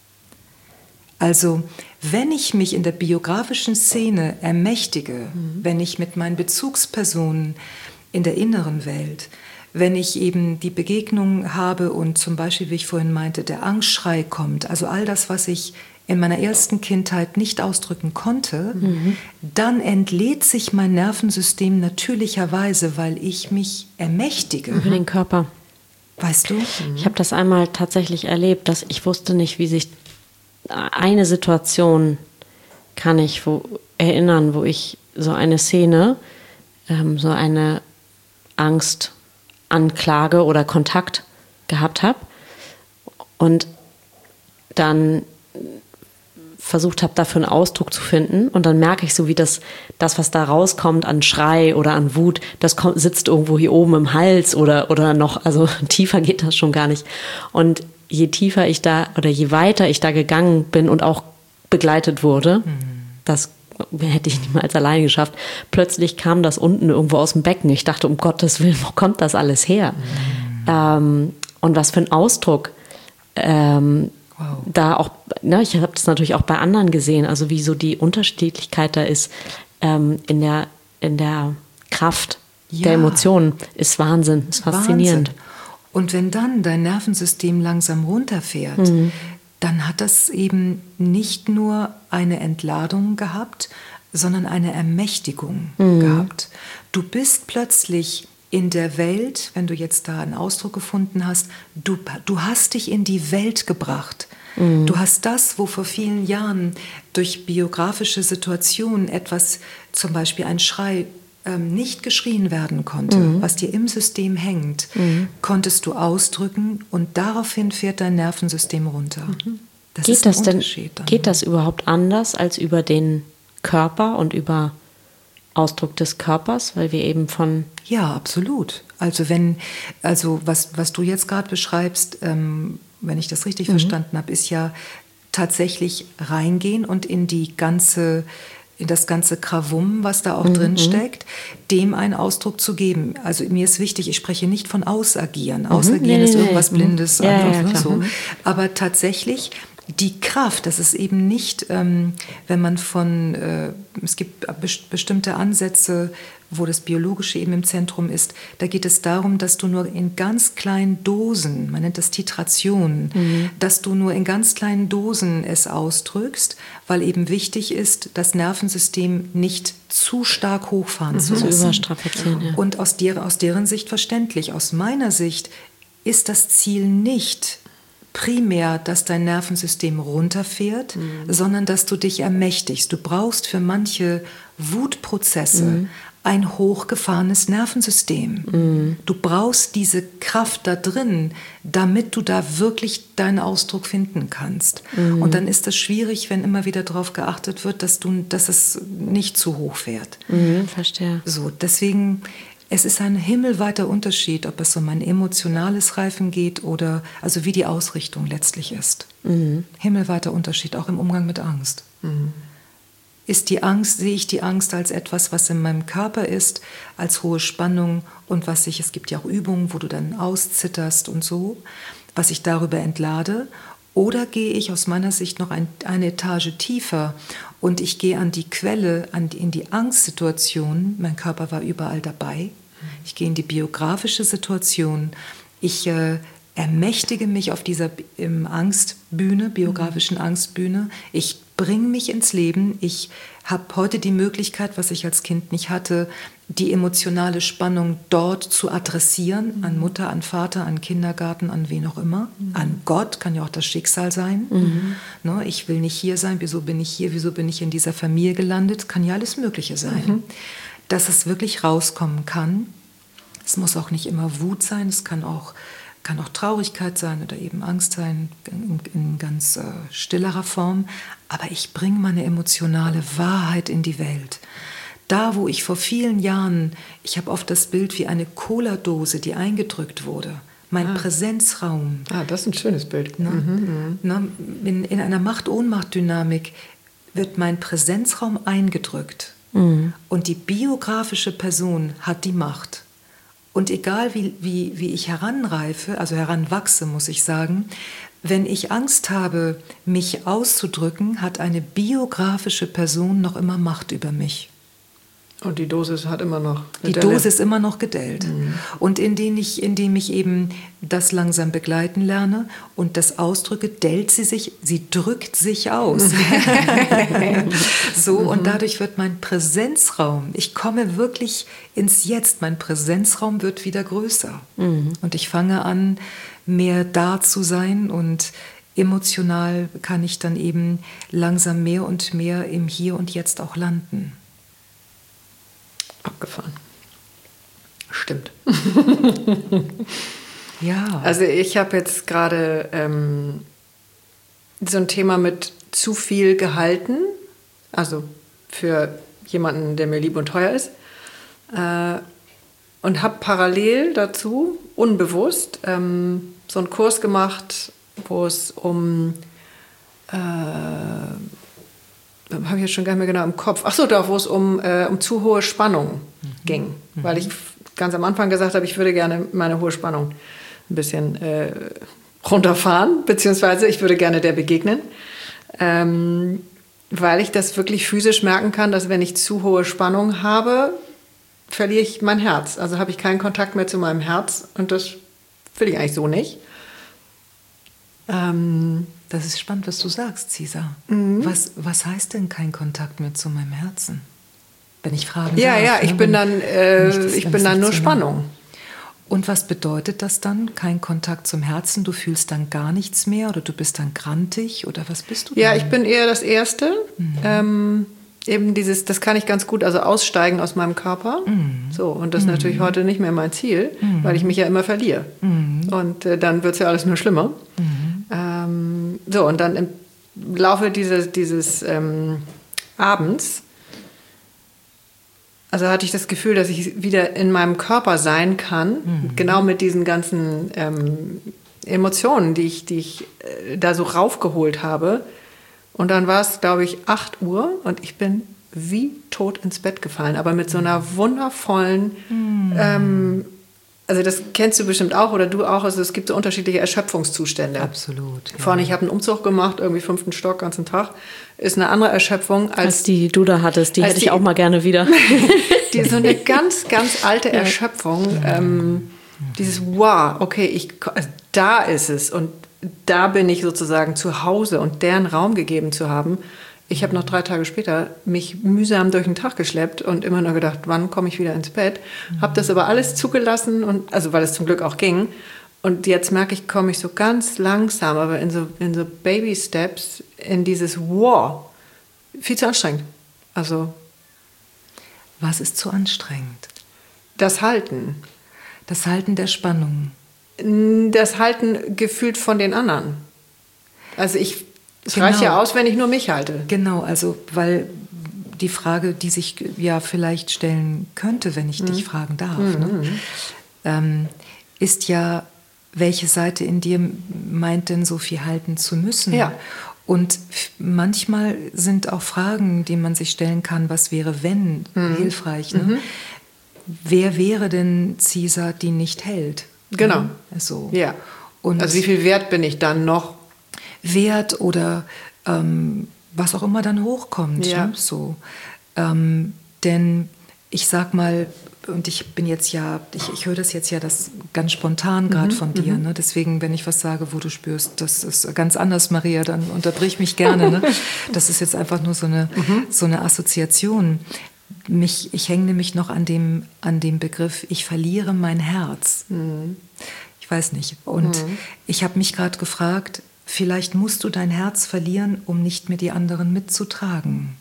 Also, wenn ich mich in der biografischen Szene ermächtige, mhm. wenn ich mit meinen Bezugspersonen in der inneren Welt wenn ich eben die Begegnung habe und zum Beispiel, wie ich vorhin meinte, der Angstschrei kommt, also all das, was ich in meiner ersten Kindheit nicht ausdrücken konnte, mhm. dann entlädt sich mein Nervensystem natürlicherweise, weil ich mich ermächtige. Über den Körper. Weißt du? Ich habe das einmal tatsächlich erlebt, dass ich wusste nicht, wie sich eine Situation kann ich wo, erinnern, wo ich so eine Szene, ähm, so eine Angst, Anklage oder Kontakt gehabt habe und dann versucht habe, dafür einen Ausdruck zu finden und dann merke ich so, wie das, das was da rauskommt an Schrei oder an Wut, das kommt, sitzt irgendwo hier oben im Hals oder, oder noch, also tiefer geht das schon gar nicht. Und je tiefer ich da oder je weiter ich da gegangen bin und auch begleitet wurde, mhm. das hätte ich niemals alleine geschafft, plötzlich kam das unten irgendwo aus dem Becken. Ich dachte, um Gottes Willen, wo kommt das alles her? Mhm. Ähm, und was für ein Ausdruck ähm, wow. da auch, ne, ich habe das natürlich auch bei anderen gesehen, also wie so die Unterschiedlichkeit da ist ähm, in der, in der Kraft ja. der Emotionen, ist Wahnsinn, ist faszinierend. Wahnsinn. Und wenn dann dein Nervensystem langsam runterfährt, mhm. dann hat das eben nicht nur eine Entladung gehabt, sondern eine Ermächtigung mhm. gehabt. Du bist plötzlich in der Welt, wenn du jetzt da einen Ausdruck gefunden hast, du, du hast dich in die Welt gebracht. Mhm. Du hast das, wo vor vielen Jahren durch biografische Situationen etwas, zum Beispiel ein Schrei, nicht geschrien werden konnte, mhm. was dir im System hängt, mhm. konntest du ausdrücken und daraufhin fährt dein Nervensystem runter. Mhm. Das geht ist ein das Unterschied. Denn, geht das überhaupt anders als über den Körper und über Ausdruck des Körpers, weil wir eben von... Ja, absolut. Also wenn, also was, was du jetzt gerade beschreibst, ähm, wenn ich das richtig mhm. verstanden habe, ist ja tatsächlich reingehen und in die ganze... in das ganze Krawum, was da auch mhm. drin steckt, dem einen Ausdruck zu geben. Also mir ist wichtig, ich spreche nicht von Ausagieren. Mhm. Ausagieren nee, ist irgendwas nee. Blindes. Ja, einfach, ja, so. Mhm. Aber tatsächlich die Kraft, das ist eben nicht, ähm, wenn man von, äh, es gibt best- bestimmte Ansätze, wo das Biologische eben im Zentrum ist, da geht es darum, dass du nur in ganz kleinen Dosen, man nennt das Titration, mhm. dass du nur in ganz kleinen Dosen es ausdrückst, weil eben wichtig ist, das Nervensystem nicht zu stark hochfahren mhm. zu lassen. Überstrapazieren, ja. Und aus, der, aus deren Sicht verständlich, aus meiner Sicht ist das Ziel nicht primär, dass dein Nervensystem runterfährt, mhm. sondern dass du dich ermächtigst. Du brauchst für manche Wutprozesse mhm. ein hochgefahrenes Nervensystem. Mhm. Du brauchst diese Kraft da drin, damit du da wirklich deinen Ausdruck finden kannst. Mhm. Und dann ist es schwierig, wenn immer wieder darauf geachtet wird, dass, du, dass es nicht zu hoch fährt. Mhm, verstehe. So, deswegen... Es ist ein himmelweiter Unterschied, ob es um ein emotionales Reifen geht oder also wie die Ausrichtung letztlich ist. Mhm. Himmelweiter Unterschied, auch im Umgang mit Angst. Mhm. Ist die Angst, sehe ich die Angst als etwas, was in meinem Körper ist, als hohe Spannung und was ich, es gibt ja auch Übungen, wo du dann auszitterst und so, was ich darüber entlade. Oder gehe ich aus meiner Sicht noch ein, eine Etage tiefer und ich gehe an die Quelle, an die, in die Angstsituation. Mein Körper war überall dabei. Ich gehe in die biografische Situation. Ich äh, ermächtige mich auf dieser ähm, Angstbühne, biografischen Angstbühne. Ich bringe mich ins Leben. Ich habe heute die Möglichkeit, was ich als Kind nicht hatte, die emotionale Spannung dort zu adressieren, an Mutter, an Vater, an Kindergarten, an wen auch immer, mhm. an Gott, kann ja auch das Schicksal sein. Mhm. Ne, ich will nicht hier sein, wieso bin ich hier, wieso bin ich in dieser Familie gelandet, kann ja alles Mögliche sein. Mhm. Dass es wirklich rauskommen kann. Es muss auch nicht immer Wut sein, es kann auch, kann auch Traurigkeit sein oder eben Angst sein, in, in ganz äh, stillerer Form. Aber ich bringe meine emotionale Wahrheit in die Welt. Da, wo ich vor vielen Jahren, ich habe oft das Bild wie eine Cola-Dose, die eingedrückt wurde. Mein ah. Präsenzraum. Ah, das ist ein schönes Bild. Ne? Mhm, ne? In, in einer Macht-Ohnmacht-Dynamik wird mein Präsenzraum eingedrückt. Mhm. Und die biografische Person hat die Macht. Und egal wie, wie, wie ich heranreife, also heranwachse, muss ich sagen, wenn ich Angst habe, mich auszudrücken, hat eine biografische Person noch immer Macht über mich. Und die Dosis hat immer noch Die Delle. Dosis immer noch gedellt. Mhm. Und indem ich, indem ich eben das langsam begleiten lerne und das ausdrücke, dellt sie sich, sie drückt sich aus. So, mhm. Und dadurch wird mein Präsenzraum, ich komme wirklich ins Jetzt, mein Präsenzraum wird wieder größer. Mhm. Und ich fange an, mehr da zu sein und emotional kann ich dann eben langsam mehr und mehr im Hier und Jetzt auch landen. Abgefahren. Stimmt. Ja. Also ich habe jetzt gerade ähm, so ein Thema mit zu viel gehalten, also für jemanden, der mir lieb und teuer ist, äh, und habe parallel dazu, unbewusst, ähm, so einen Kurs gemacht, wo es um äh, habe ich jetzt schon gar nicht mehr genau im Kopf. Ach so, da, wo es um, äh, um zu hohe Spannung mhm. ging. Mhm. Weil ich ganz am Anfang gesagt habe, ich würde gerne meine hohe Spannung ein bisschen äh, runterfahren, beziehungsweise ich würde gerne der begegnen. Ähm, weil ich das wirklich physisch merken kann, dass wenn ich zu hohe Spannung habe, verliere ich mein Herz. Also habe ich keinen Kontakt mehr zu meinem Herz und das will ich eigentlich so nicht. Ähm, das ist spannend, was du sagst, Cesar. Mhm. Was, was heißt denn kein Kontakt mehr zu meinem Herzen? Wenn ich fragen ja, darf. Ja, ja, ich ne? bin dann, äh, das, ich bin dann nur Spannung. Genau. Und was bedeutet das dann? Kein Kontakt zum Herzen? Du fühlst dann gar nichts mehr oder du bist dann grantig oder was bist du dann? Ja, ich bin eher das Erste. Mhm. Ähm, eben dieses, das kann ich ganz gut, also aussteigen aus meinem Körper. Mhm. So, und das ist mhm. natürlich heute nicht mehr mein Ziel, mhm. weil ich mich ja immer verliere. Mhm. Und äh, dann wird es ja alles nur schlimmer. Mhm. Ähm, so, und dann im Laufe dieses, dieses ähm, Abends, also hatte ich das Gefühl, dass ich wieder in meinem Körper sein kann, mhm. genau mit diesen ganzen ähm, Emotionen, die ich, die ich äh, da so raufgeholt habe. Und dann war es, glaube ich, acht Uhr und ich bin wie tot ins Bett gefallen, aber mit so einer wundervollen, mhm. ähm, also das kennst du bestimmt auch oder du auch, also es gibt so unterschiedliche Erschöpfungszustände. Absolut. Ja. Vorne, ich habe einen Umzug gemacht, irgendwie fünften Stock, ganzen Tag, ist eine andere Erschöpfung als, als die du da hattest, die hätte die, ich auch mal gerne wieder. Die so eine ganz, ganz alte ja. Erschöpfung, ähm, dieses wow, okay, ich, also da ist es und da bin ich sozusagen zu Hause und deren Raum gegeben zu haben. Ich habe noch drei Tage später mich mühsam durch den Tag geschleppt und immer nur gedacht, wann komme ich wieder ins Bett? Mhm. Habe das aber alles zugelassen, und also weil es zum Glück auch ging. Und jetzt merke ich, komme ich so ganz langsam, aber in so, in so Baby-Steps in dieses Wow. Viel zu anstrengend. Also, was ist zu anstrengend? Das Halten. Das Halten der Spannung. Das Halten gefühlt von den anderen. Also ich... Es genau. reicht ja aus, wenn ich nur mich halte. Genau, also weil die Frage, die sich ja vielleicht stellen könnte, wenn ich mhm. dich fragen darf, mhm. ne, ähm, ist ja, welche Seite in dir meint denn so viel halten zu müssen? Ja. Und manchmal sind auch Fragen, die man sich stellen kann, was wäre, wenn, mhm. hilfreich. Ne? Mhm. Wer wäre denn Cesar, die nicht hält? Genau. Ne? So. Ja. Und also wie viel wert bin ich dann noch? Wert oder ähm, was auch immer dann hochkommt. Ja. Ne? So. Ähm, denn ich sag mal, und ich bin jetzt ja, ich, ich höre das jetzt ja das ganz spontan gerade mhm, von dir. Mhm. Ne? Deswegen, wenn ich was sage, wo du spürst, das ist ganz anders, Maria, dann unterbrich mich gerne. Ne? Das ist jetzt einfach nur so eine, mhm. so eine Assoziation. Mich, ich hänge nämlich noch an dem, an dem Begriff, ich verliere mein Herz. Mhm. Ich weiß nicht. Und mhm. ich habe mich gerade gefragt, vielleicht musst du dein Herz verlieren, um nicht mehr die anderen mitzutragen.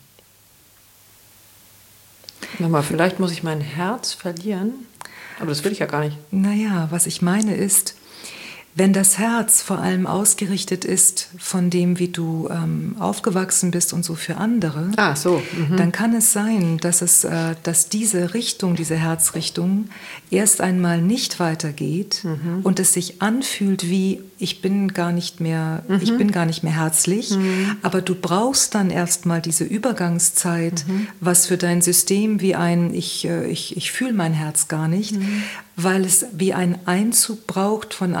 Nochmal, vielleicht muss ich mein Herz verlieren, aber das will ich ja gar nicht. Naja, was ich meine ist, wenn das Herz vor allem ausgerichtet ist von dem, wie du ähm, aufgewachsen bist und so für andere, ah, so. Mhm. dann kann es sein, dass, es, äh, dass diese Richtung, diese Herzrichtung erst einmal nicht weitergeht mhm. und es sich anfühlt wie, ich bin gar nicht mehr, mhm. ich bin gar nicht mehr herzlich, mhm. aber du brauchst dann erstmal diese Übergangszeit, mhm. was für dein System wie ein, ich, äh, ich, ich fühle mein Herz gar nicht, mhm. weil es wie einen Einzug braucht von einer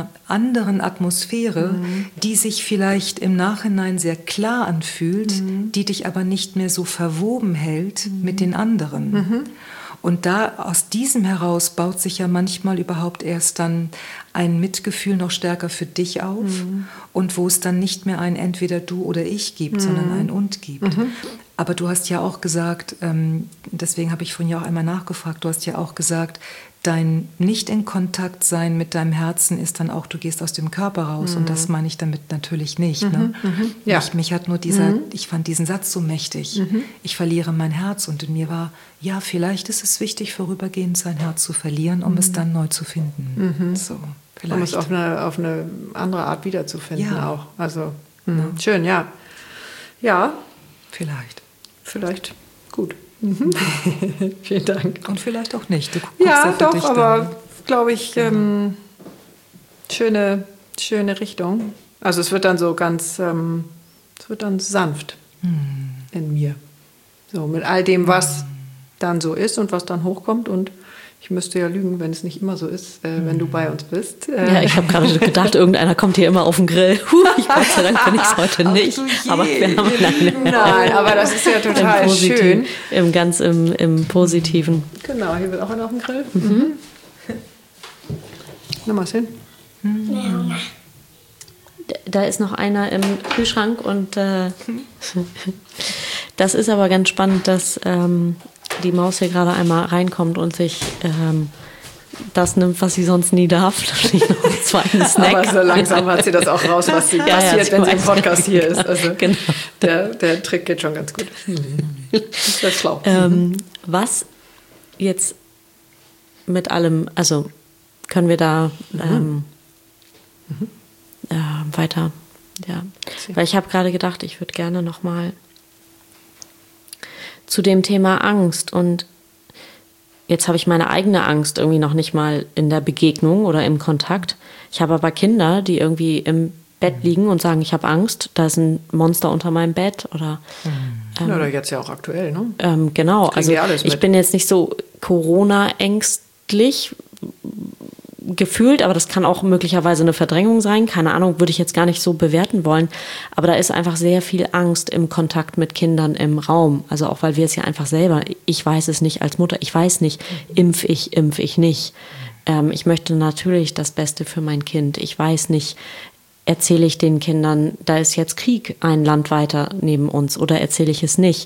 anderen Atmosphäre, mhm. die sich vielleicht im Nachhinein sehr klar anfühlt, mhm. die dich aber nicht mehr so verwoben hält mhm. mit den anderen. Mhm. Und da aus diesem heraus baut sich ja manchmal überhaupt erst dann ein Mitgefühl noch stärker für dich auf mhm. und wo es dann nicht mehr ein entweder du oder ich gibt, mhm. sondern ein und gibt. Mhm. Aber du hast ja auch gesagt, ähm, deswegen habe ich vorhin ja auch einmal nachgefragt, du hast ja auch gesagt, dein nicht in Kontakt sein mit deinem Herzen ist dann auch, du gehst aus dem Körper raus. Mhm. Und das meine ich damit natürlich nicht. Mhm. Ne? Mhm. Ja. Mich, mich hat nur dieser, mhm. ich fand diesen Satz so mächtig. Mhm. Ich verliere mein Herz. Und in mir war, ja, vielleicht ist es wichtig, vorübergehend sein Herz zu verlieren, um mhm. es dann neu zu finden. Mhm. So, vielleicht. Um es auf eine, auf eine andere Art wiederzufinden ja. auch. Also, ja. schön, ja. Ja. Vielleicht. Vielleicht. Gut. Mhm. Vielen Dank. Und vielleicht auch nicht. Du ja, ja doch, aber glaube ich, genau. ähm, schöne, schöne Richtung. Also es wird dann so ganz, ähm, es wird dann sanft hm. in mir. So mit all dem, was hm. dann so ist und was dann hochkommt. Und ich müsste ja lügen, wenn es nicht immer so ist, äh, wenn du bei uns bist. Äh, ja, ich habe gerade gedacht, irgendeiner kommt hier immer auf den Grill. Huh, ich Gott sei Dank bin ich es heute nicht. Aber wir haben nein, nein, aber das ist ja total schön. Im ganz im, im Positiven. Genau, hier wird auch einer auf den Grill. Mhm. Mhm. Nimm mal hin. Mhm. Da ist noch einer im Kühlschrank und äh, das ist aber ganz spannend, dass ähm, die Maus hier gerade einmal reinkommt und sich ähm, das nimmt, was sie sonst nie darf. Da steht noch einen zweiten Snack. Aber so langsam hat sie das auch raus, was sie ja, passiert, ja, wenn sie im Podcast hier ist. Also genau. der, der Trick geht schon ganz gut. Das wäre schlau. Ähm, was jetzt mit allem, also können wir da ähm, mhm. äh, weiter, ja. Weil ich habe gerade gedacht, ich würde gerne noch mal zu dem Thema Angst. Und jetzt habe ich meine eigene Angst irgendwie noch nicht mal in der Begegnung oder im Kontakt. Ich habe aber Kinder, die irgendwie im Bett liegen und sagen, ich habe Angst, da ist ein Monster unter meinem Bett. Oder, ähm, ja, oder jetzt ja auch aktuell, ne? Ähm, genau, also ich bin jetzt nicht so Corona-ängstlich gefühlt, aber das kann auch möglicherweise eine Verdrängung sein. Keine Ahnung, würde ich jetzt gar nicht so bewerten wollen. Aber da ist einfach sehr viel Angst im Kontakt mit Kindern im Raum. Also auch, weil wir es ja einfach selber, ich weiß es nicht als Mutter, ich weiß nicht, impf ich, impf ich nicht. Ähm, ich möchte natürlich das Beste für mein Kind. Ich weiß nicht, erzähle ich den Kindern, da ist jetzt Krieg ein Land weiter neben uns oder erzähle ich es nicht.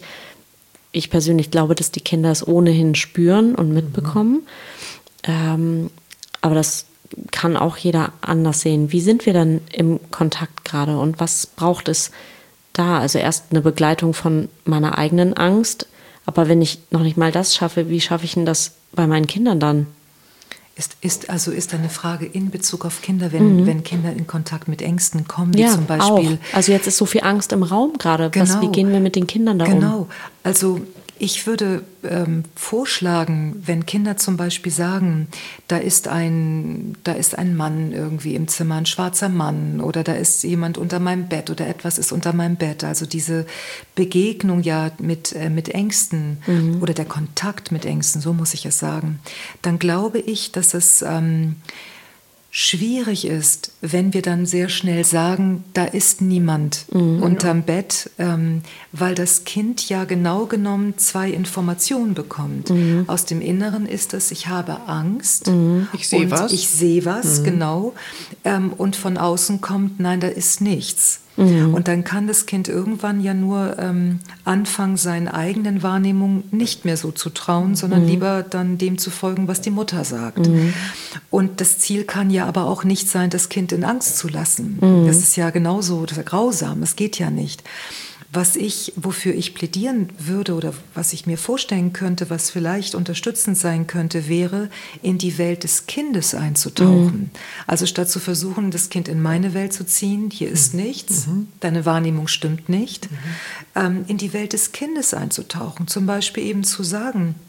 Ich persönlich glaube, dass die Kinder es ohnehin spüren und mitbekommen. Mhm. Ähm, Aber das kann auch jeder anders sehen. Wie sind wir dann im Kontakt gerade und was braucht es da? Also erst eine Begleitung von meiner eigenen Angst. Aber wenn ich noch nicht mal das schaffe, wie schaffe ich denn das bei meinen Kindern dann? Ist, ist, also ist eine Frage in Bezug auf Kinder, wenn, mhm. wenn Kinder in Kontakt mit Ängsten kommen, wie ja, zum Beispiel. Auch. Also jetzt ist so viel Angst im Raum gerade. Genau. Was, wie gehen wir mit den Kindern da genau. um? Genau. Also ich würde ähm, vorschlagen, wenn Kinder zum Beispiel sagen, da ist ein, da ist ein Mann irgendwie im Zimmer, ein schwarzer Mann, oder da ist jemand unter meinem Bett oder etwas ist unter meinem Bett. Also diese Begegnung ja mit, äh, mit Ängsten mhm. oder der Kontakt mit Ängsten, so muss ich es sagen, dann glaube ich, dass es ähm, schwierig ist, wenn wir dann sehr schnell sagen, da ist niemand mhm. unterm Bett, ähm, weil das Kind ja genau genommen zwei Informationen bekommt. Mhm. Aus dem Inneren ist es, ich habe Angst. Mhm. Ich sehe was. Ich sehe was, mhm. genau. Ähm, und von außen kommt, nein, da ist nichts. Mhm. Und dann kann das Kind irgendwann ja nur ähm, anfangen, seinen eigenen Wahrnehmungen nicht mehr so zu trauen, sondern mhm. lieber dann dem zu folgen, was die Mutter sagt. Mhm. Und das Ziel kann ja aber auch nicht sein, das Kind in Angst zu lassen. Mhm. Das ist ja genauso das ist grausam, es geht ja nicht. Was ich, wofür ich plädieren würde oder was ich mir vorstellen könnte, was vielleicht unterstützend sein könnte, wäre, in die Welt des Kindes einzutauchen. Mhm. Also statt zu versuchen, das Kind in meine Welt zu ziehen, hier ist nichts, mhm. deine Wahrnehmung stimmt nicht, mhm. ähm, in die Welt des Kindes einzutauchen. Zum Beispiel eben zu sagen,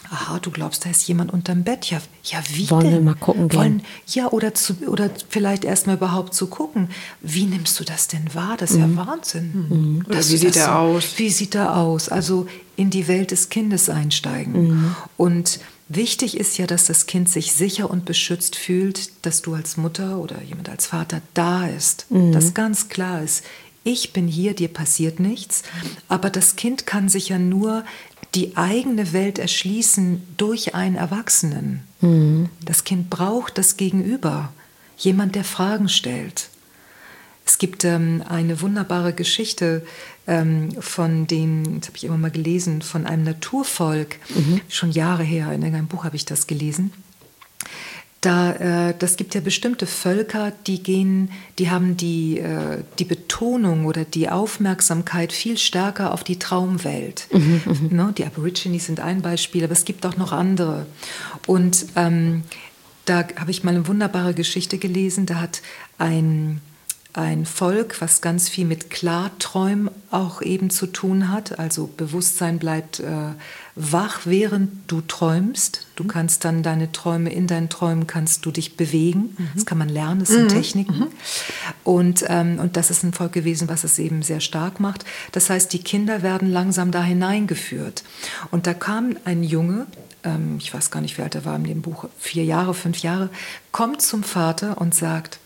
aha, du glaubst, da ist jemand unterm Bett. Ja, ja wie Wollen denn? wir mal gucken gehen? Wollen, ja, oder, zu, oder vielleicht erstmal überhaupt zu gucken, wie nimmst du das denn wahr? Das ist mhm. ja Wahnsinn. Mhm. Oder wie sieht er so, aus? Wie sieht er aus? Also in die Welt des Kindes einsteigen. Mhm. Und wichtig ist ja, dass das Kind sich sicher und beschützt fühlt, dass du als Mutter oder jemand als Vater da ist. Mhm. Dass ganz klar ist, ich bin hier, dir passiert nichts. Aber das Kind kann sich ja nur die eigene Welt erschließen durch einen Erwachsenen. Mhm. Das Kind braucht das Gegenüber, jemand, der Fragen stellt. Es gibt ähm, eine wunderbare Geschichte ähm, von dem, das habe ich immer mal gelesen, von einem Naturvolk, mhm. schon Jahre her, in irgendeinem Buch habe ich das gelesen. Da, äh, das gibt ja bestimmte Völker, die gehen, die haben die, äh, die Betonung oder die Aufmerksamkeit viel stärker auf die Traumwelt. Mhm, ne? Die Aborigines sind ein Beispiel, aber es gibt auch noch andere. Und ähm, da habe ich mal eine wunderbare Geschichte gelesen. Da hat ein Ein Volk, was ganz viel mit Klarträumen auch eben zu tun hat. Also Bewusstsein bleibt äh, wach, während du träumst. Du kannst dann deine Träume, in deinen Träumen kannst du dich bewegen. Mhm. Das kann man lernen, das sind mhm. Techniken. Mhm. Und, ähm, und das ist ein Volk gewesen, was es eben sehr stark macht. Das heißt, die Kinder werden langsam da hineingeführt. Und da kam ein Junge, ähm, ich weiß gar nicht, wie alt er war in dem Buch, vier Jahre, fünf Jahre, kommt zum Vater und sagt,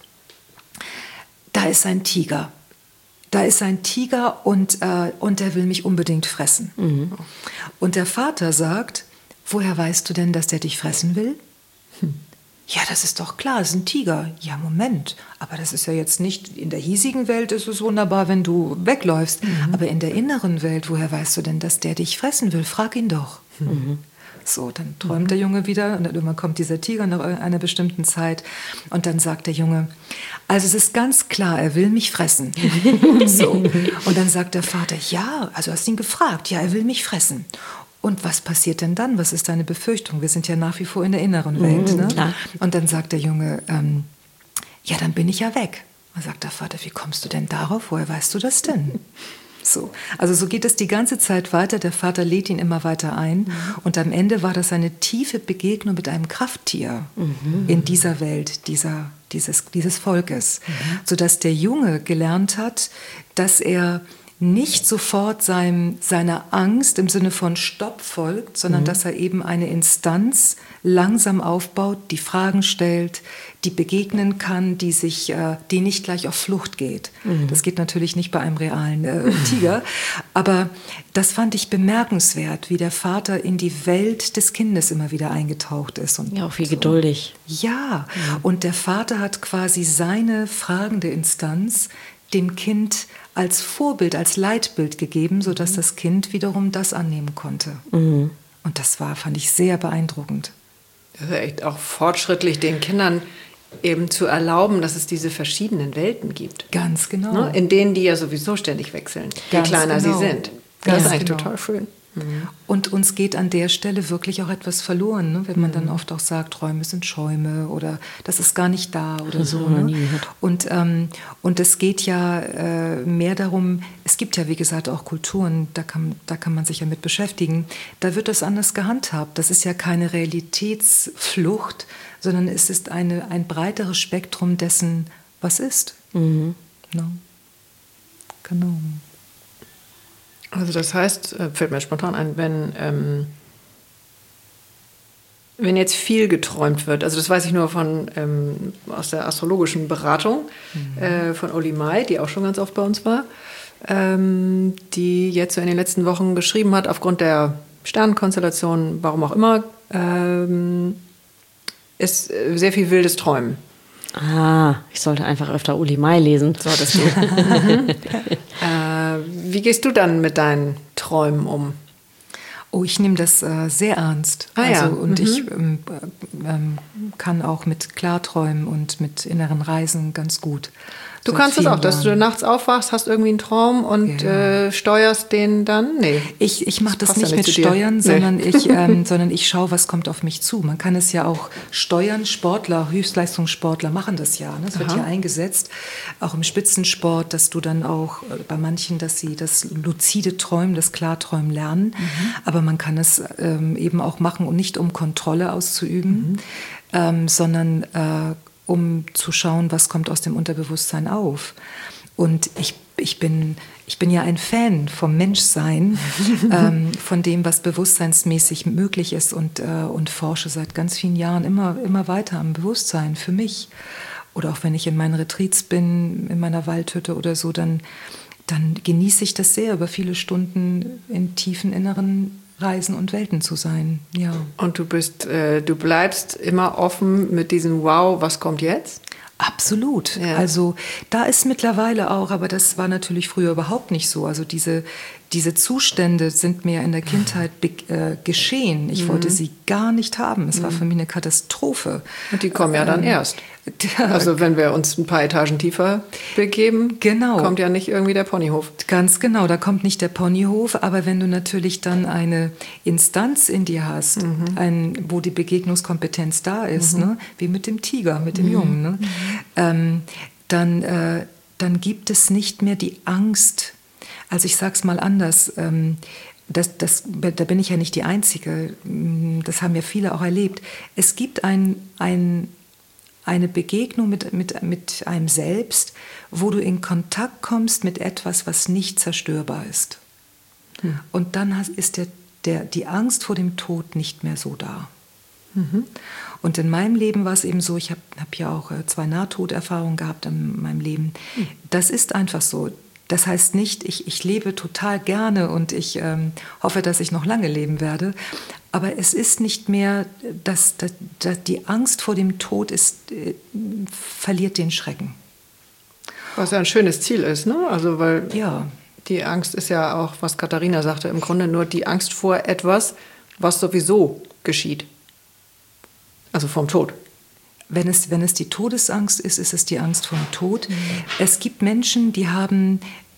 da ist ein Tiger. Da ist ein Tiger und, äh, und der will mich unbedingt fressen. Mhm. Und der Vater sagt, woher weißt du denn, dass der dich fressen will? Hm. Ja, das ist doch klar, es ist ein Tiger. Ja, Moment, aber das ist ja jetzt nicht, in der hiesigen Welt ist es wunderbar, wenn du wegläufst. Mhm. Aber in der inneren Welt, woher weißt du denn, dass der dich fressen will? Frag ihn doch. Mhm. So, dann träumt mhm. der Junge wieder und dann irgendwann kommt dieser Tiger nach einer bestimmten Zeit und dann sagt der Junge, also es ist ganz klar, er will mich fressen. So. Und dann sagt der Vater, ja, also hast ihn gefragt, ja, er will mich fressen. Und was passiert denn dann? Was ist deine Befürchtung? Wir sind ja nach wie vor in der inneren Welt. Mhm, ne? Und dann sagt der Junge, ähm, ja, dann bin ich ja weg. Dann sagt der Vater, wie kommst du denn darauf? Woher weißt du das denn? So. Also so geht es die ganze Zeit weiter. Der Vater lädt ihn immer weiter ein. Mhm. Und am Ende war das eine tiefe Begegnung mit einem Krafttier mhm. in dieser Welt, dieser, dieses, dieses Volkes. Mhm. Sodass der Junge gelernt hat, dass er nicht sofort seinem, seiner Angst im Sinne von Stopp folgt, sondern mhm. dass er eben eine Instanz langsam aufbaut, die Fragen stellt, die begegnen kann, die, sich, äh, die nicht gleich auf Flucht geht. Mhm. Das geht natürlich nicht bei einem realen äh, Tiger, aber das fand ich bemerkenswert, wie der Vater in die Welt des Kindes immer wieder eingetaucht ist. Und ja, auch wie so. geduldig. Ja, mhm. und der Vater hat quasi seine fragende Instanz dem Kind als Vorbild, als Leitbild gegeben, sodass das Kind wiederum das annehmen konnte. Mhm. Und das war, fand ich, sehr beeindruckend. Das ist echt auch fortschrittlich, den Kindern eben zu erlauben, dass es diese verschiedenen Welten gibt. Ganz genau. Ne? In denen die ja sowieso ständig wechseln, je Ganz kleiner genau. sie sind. Das Ganz ist eigentlich genau. total schön. Mhm. Und uns geht an der Stelle wirklich auch etwas verloren, ne? Wenn man mhm. dann oft auch sagt, Träume sind Schäume oder das ist gar nicht da oder das so. Ne? Und, ähm, und es geht ja äh, mehr darum, es gibt ja wie gesagt auch Kulturen, da kann, da kann man sich ja mit beschäftigen, da wird das anders gehandhabt. Das ist ja keine Realitätsflucht, sondern es ist eine, ein breiteres Spektrum dessen, was ist. Mhm. No. Genau. Also das heißt, fällt mir spontan ein, wenn, ähm, wenn jetzt viel geträumt wird, also das weiß ich nur von, ähm, aus der astrologischen Beratung mhm. äh, von Uli Mai, die auch schon ganz oft bei uns war, ähm, die jetzt so in den letzten Wochen beschrieben hat, aufgrund der Sternenkonstellation, warum auch immer, ähm, ist sehr viel wildes Träumen. Ah, ich sollte einfach öfter Uli Mai lesen. So, das geht. mhm. äh, wie gehst du dann mit deinen Träumen um? Oh, ich nehme das äh, sehr ernst. Ah, also, ja. Und mhm. ich ähm, ähm, kann auch mit Klarträumen und mit inneren Reisen ganz gut. Du kannst es auch, dass du nachts aufwachst, hast irgendwie einen Traum und ja. äh, steuerst den dann? Nee. Ich, ich mache das, das nicht ja nicht mit Steuern, nee. sondern, ich, ähm, sondern ich schaue, was kommt auf mich zu. Man kann es ja auch steuern. Sportler, Höchstleistungssportler machen das ja. Ne? Das wird ja eingesetzt, auch im Spitzensport, dass du dann auch äh, bei manchen, dass sie das luzide Träumen, das Klarträumen lernen. Mhm. Aber man kann es ähm, eben auch machen, und nicht um Kontrolle auszuüben, mhm. ähm, sondern äh, um zu schauen, was kommt aus dem Unterbewusstsein auf. Und ich, ich, bin, ich bin ja ein Fan vom Menschsein, ähm, von dem, was bewusstseinsmäßig möglich ist, und, äh, und forsche seit ganz vielen Jahren immer, immer weiter am Bewusstsein für mich. Oder auch wenn ich in meinen Retreats bin, in meiner Waldhütte oder so, dann, dann genieße ich das sehr, über viele Stunden in tiefen inneren Reisen und Welten zu sein, ja. Und du bist, äh, du bleibst immer offen mit diesem Wow, was kommt jetzt? Absolut. Ja. Also da ist mittlerweile auch, aber das war natürlich früher überhaupt nicht so. Also diese, diese Zustände sind mir in der Kindheit be- äh, geschehen. Ich mhm. wollte sie gar nicht haben. Es mhm. war für mich eine Katastrophe. Und die kommen ja dann ähm, erst. Also wenn wir uns ein paar Etagen tiefer begeben, genau. kommt ja nicht irgendwie der Ponyhof. Ganz genau, da kommt nicht der Ponyhof, aber wenn du natürlich dann eine Instanz in dir hast, mhm. ein, wo die Begegnungskompetenz da ist, mhm. ne? Wie mit dem Tiger, mit dem mhm. Jungen, ne? Mhm. Ähm, dann, äh, dann gibt es nicht mehr die Angst. Also ich sage es mal anders, ähm, das, das, da bin ich ja nicht die Einzige, das haben ja viele auch erlebt. Es gibt ein, ein eine Begegnung mit, mit, mit einem Selbst, wo du in Kontakt kommst mit etwas, was nicht zerstörbar ist. Hm. Und dann hast, ist der, der, die Angst vor dem Tod nicht mehr so da. Mhm. Und in meinem Leben war es eben so, ich habe hab ja auch zwei Nahtoderfahrungen gehabt in meinem Leben. Hm. Das ist einfach so. Das heißt nicht, ich, ich lebe total gerne und ich ähm, hoffe, dass ich noch lange leben werde. Aber es ist nicht mehr, dass, dass, dass die Angst vor dem Tod ist, äh, verliert den Schrecken. Was ja ein schönes Ziel ist, ne? Also weil ja. die Angst ist ja auch, was Katharina sagte, im Grunde nur die Angst vor etwas, was sowieso geschieht. Also vom Tod. Wenn es, wenn es die Todesangst ist, ist es die Angst vor dem Tod. Mhm. Es gibt Menschen, die haben,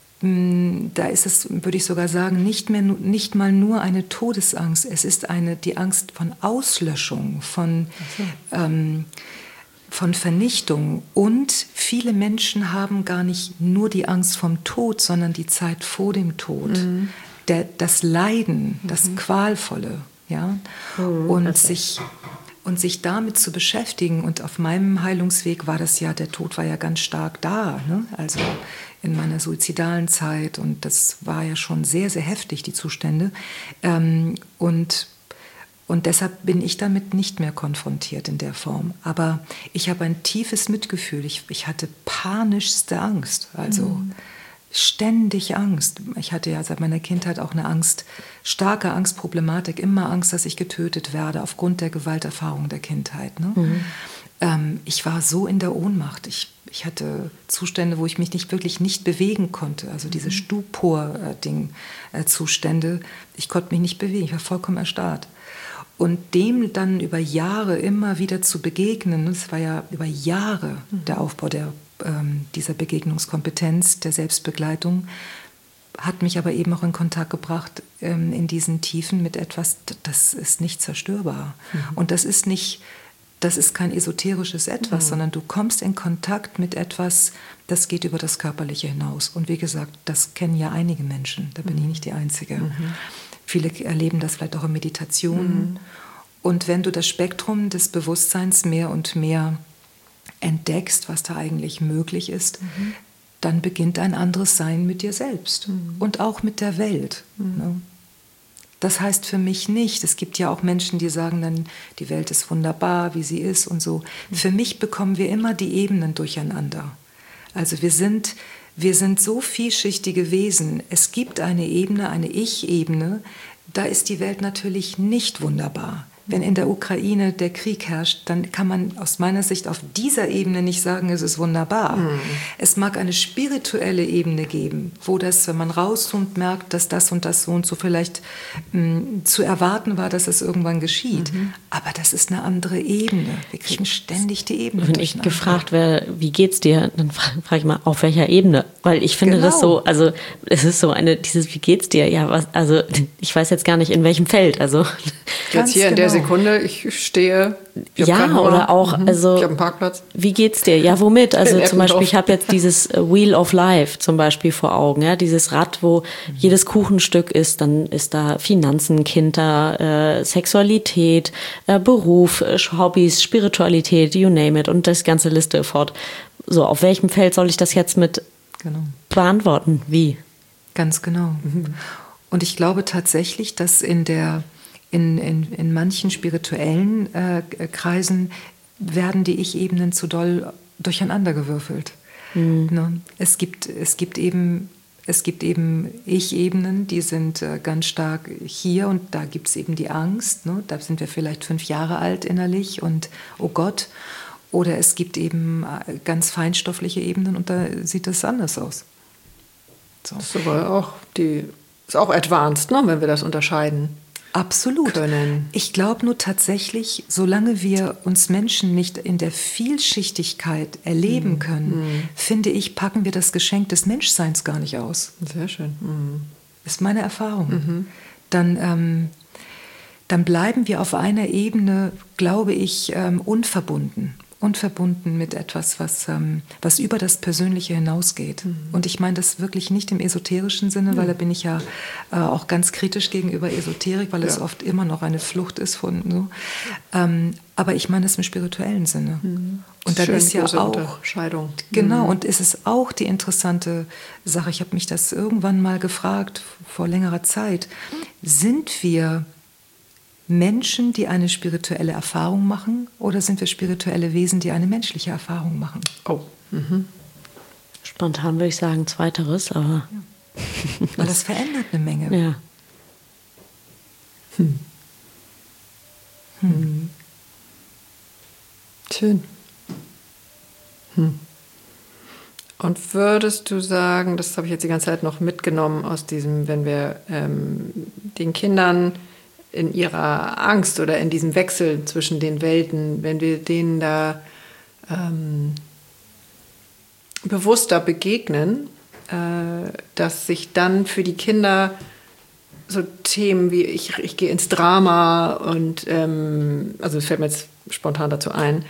da ist es, würde ich sogar sagen, nicht mehr, nicht mal nur eine Todesangst. Es ist eine, die Angst von Auslöschung, von, okay. ähm, von Vernichtung. Und viele Menschen haben gar nicht nur die Angst vom Tod, sondern die Zeit vor dem Tod. Mhm. Der, das Leiden, mhm. das Qualvolle. Ja? Mhm. Und okay. sich... Und sich damit zu beschäftigen, und auf meinem Heilungsweg war das ja, der Tod war ja ganz stark da, ne? Also in meiner suizidalen Zeit, und das war ja schon sehr, sehr heftig, die Zustände. Ähm, und, und deshalb bin ich damit nicht mehr konfrontiert in der Form. Aber ich habe ein tiefes Mitgefühl, ich, ich hatte panischste Angst, also mhm. ständig Angst. Ich hatte ja seit meiner Kindheit auch eine Angst, starke Angstproblematik, immer Angst, dass ich getötet werde aufgrund der Gewalterfahrung der Kindheit. Ne? Mhm. Ähm, ich war so in der Ohnmacht. Ich, ich hatte Zustände, wo ich mich nicht wirklich nicht bewegen konnte. Also diese Stupor-Ding-Zustände. Ich konnte mich nicht bewegen. Ich war vollkommen erstarrt. Und dem dann über Jahre immer wieder zu begegnen, das war ja über Jahre der Aufbau der, ähm, dieser Begegnungskompetenz, der Selbstbegleitung, hat mich aber eben auch in Kontakt gebracht ähm, in diesen Tiefen mit etwas, das ist nicht zerstörbar. Mhm. Und das ist nicht, das ist kein esoterisches Etwas, mhm. sondern du kommst in Kontakt mit etwas, das geht über das Körperliche hinaus. Und wie gesagt, das kennen ja einige Menschen, da bin mhm. ich nicht die Einzige. Mhm. Viele erleben das vielleicht auch in Meditationen. Mhm. Und wenn du das Spektrum des Bewusstseins mehr und mehr entdeckst, was da eigentlich möglich ist, mhm. dann beginnt ein anderes Sein mit dir selbst mhm. und auch mit der Welt. Mhm. Ne? Das heißt für mich nicht, es gibt ja auch Menschen, die sagen dann, die Welt ist wunderbar, wie sie ist und so. Mhm. Für mich bekommen wir immer die Ebenen durcheinander. Also wir sind, wir sind so vielschichtige Wesen. Es gibt eine Ebene, eine Ich-Ebene, da ist die Welt natürlich nicht wunderbar. Wenn in der Ukraine der Krieg herrscht, dann kann man aus meiner Sicht auf dieser Ebene nicht sagen, es ist wunderbar. Mhm. Es mag eine spirituelle Ebene geben, wo das, wenn man rauszoomt, merkt, dass das und das so und so vielleicht mh, zu erwarten war, dass es irgendwann geschieht. Mhm. Aber das ist eine andere Ebene. Wir kriegen ständig die Ebene. Wenn ich gefragt werde, wie geht's dir, dann frage ich mal, auf welcher Ebene? Weil ich finde genau. das so, also es ist so eine, dieses wie geht's dir? Ja, was, also ich weiß jetzt gar nicht, in welchem Feld. Also jetzt hier genau. in der Sekunde, ich stehe. Ich ja, oder auch, mhm. also ich habe einen Parkplatz. Wie geht's dir? Ja, womit? Also zum Beispiel, ich habe jetzt dieses Wheel of Life zum Beispiel vor Augen, ja, dieses Rad, wo mhm. jedes Kuchenstück ist, dann ist da Finanzen, Kinder, äh, Sexualität, äh, Beruf, äh, Hobbys, Spiritualität, you name it und das ganze Liste fort. So, auf welchem Feld soll ich das jetzt mit genau. beantworten? Wie? Ganz genau. Mhm. Und ich glaube tatsächlich, dass in der In, in, in manchen spirituellen äh, Kreisen werden die Ich-Ebenen zu doll durcheinandergewürfelt. Mhm. Ne? Es gibt, es gibt eben, es gibt eben Ich-Ebenen, die sind äh, ganz stark hier und da gibt es eben die Angst. Ne? Da sind wir vielleicht fünf Jahre alt innerlich und oh Gott. Oder es gibt eben ganz feinstoffliche Ebenen und da sieht es anders aus. So. Das ist aber auch, die, ist auch advanced, ne? Wenn wir das unterscheiden. Absolut. Können. Ich glaube nur tatsächlich, solange wir uns Menschen nicht in der Vielschichtigkeit erleben mm. können, mm. finde ich, packen wir das Geschenk des Menschseins gar nicht aus. Sehr schön. Mm. Ist meine Erfahrung. Mhm. Dann, ähm, dann bleiben wir auf einer Ebene, glaube ich, ähm, unverbunden. Unverbunden mit etwas, was, ähm, was über das Persönliche hinausgeht. Mhm. Und ich meine das wirklich nicht im esoterischen Sinne, mhm. weil da bin ich ja äh, auch ganz kritisch gegenüber Esoterik, weil ja. es oft immer noch eine Flucht ist von so. Ähm, aber ich meine es im spirituellen Sinne. Mhm. Und dann ist ja auch Unterscheidung. Genau, mhm. und es ist auch die interessante Sache. Ich habe mich das irgendwann mal gefragt vor längerer Zeit. Sind wir Menschen, die eine spirituelle Erfahrung machen, oder sind wir spirituelle Wesen, die eine menschliche Erfahrung machen? Oh. Mhm. Spontan würde ich sagen zweiteres, aber... Ja. Weil das verändert eine Menge. Ja. Hm. Hm. Schön. Hm. Und würdest du sagen, das habe ich jetzt die ganze Zeit noch mitgenommen aus diesem, wenn wir ähm, den Kindern in ihrer Angst oder in diesem Wechsel zwischen den Welten, wenn wir denen da ähm, bewusster begegnen, äh, dass sich dann für die Kinder so Themen wie ich, ich gehe ins Drama und ähm, also es fällt mir jetzt spontan dazu ein,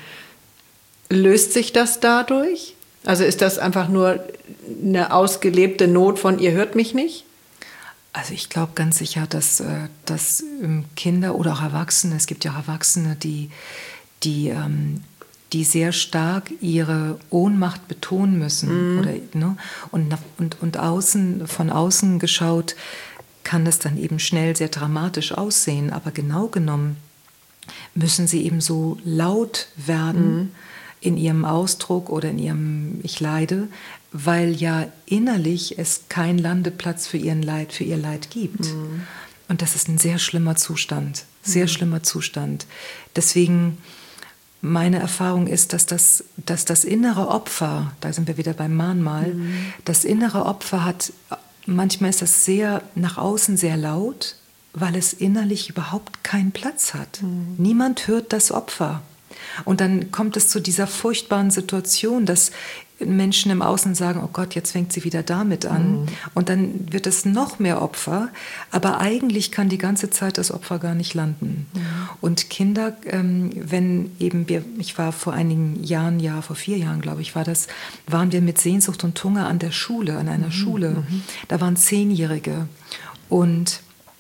löst sich das dadurch? Also ist das einfach nur eine ausgelebte Not von ihr hört mich nicht? Also ich glaube ganz sicher, dass, dass Kinder oder auch Erwachsene, es gibt ja auch Erwachsene, die, die, ähm, die sehr stark ihre Ohnmacht betonen müssen. Mm. Oder, ne? und, und, und außen, von außen geschaut kann das dann eben schnell sehr dramatisch aussehen. Aber genau genommen müssen sie eben so laut werden mm. in ihrem Ausdruck oder in ihrem Ich leide, weil ja innerlich es keinen Landeplatz für ihren Leid, für ihr Leid gibt. Mhm. Und das ist ein sehr schlimmer Zustand, sehr mhm. schlimmer Zustand. Deswegen, meine Erfahrung ist, dass das, dass das innere Opfer, da sind wir wieder beim Mahnmal, mhm. das innere Opfer hat, manchmal ist das sehr nach außen sehr laut, weil es innerlich überhaupt keinen Platz hat. Mhm. Niemand hört das Opfer. Und dann kommt es zu dieser furchtbaren Situation, dass Menschen im Außen sagen, oh Gott, jetzt fängt sie wieder damit an. Mhm. Und dann wird es noch mehr Opfer. Aber eigentlich kann die ganze Zeit das Opfer gar nicht landen. Mhm. Und Kinder, ähm, wenn eben wir, ich war vor einigen Jahren, ja, vor vier Jahren, glaube ich, war das, waren wir mit Sehnsucht und Hunger an der Schule, an einer mhm. Schule. Mhm. Da waren Zehnjährige. Und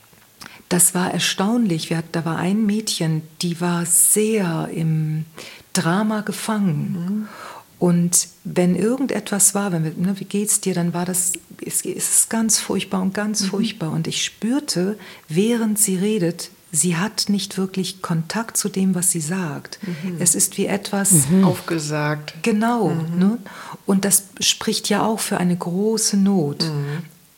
das war erstaunlich. Wir hatten, da war ein Mädchen, die war sehr im Drama gefangen. Mhm. Und wenn irgendetwas war, wenn wir, ne, wie geht's dir, dann war das, es ist ganz furchtbar und ganz mhm. furchtbar. Und ich spürte, während sie redet, sie hat nicht wirklich Kontakt zu dem, was sie sagt. Mhm. Es ist wie etwas mhm. aufgesagt. Genau. Mhm. Ne? Und das spricht ja auch für eine große Not. Mhm.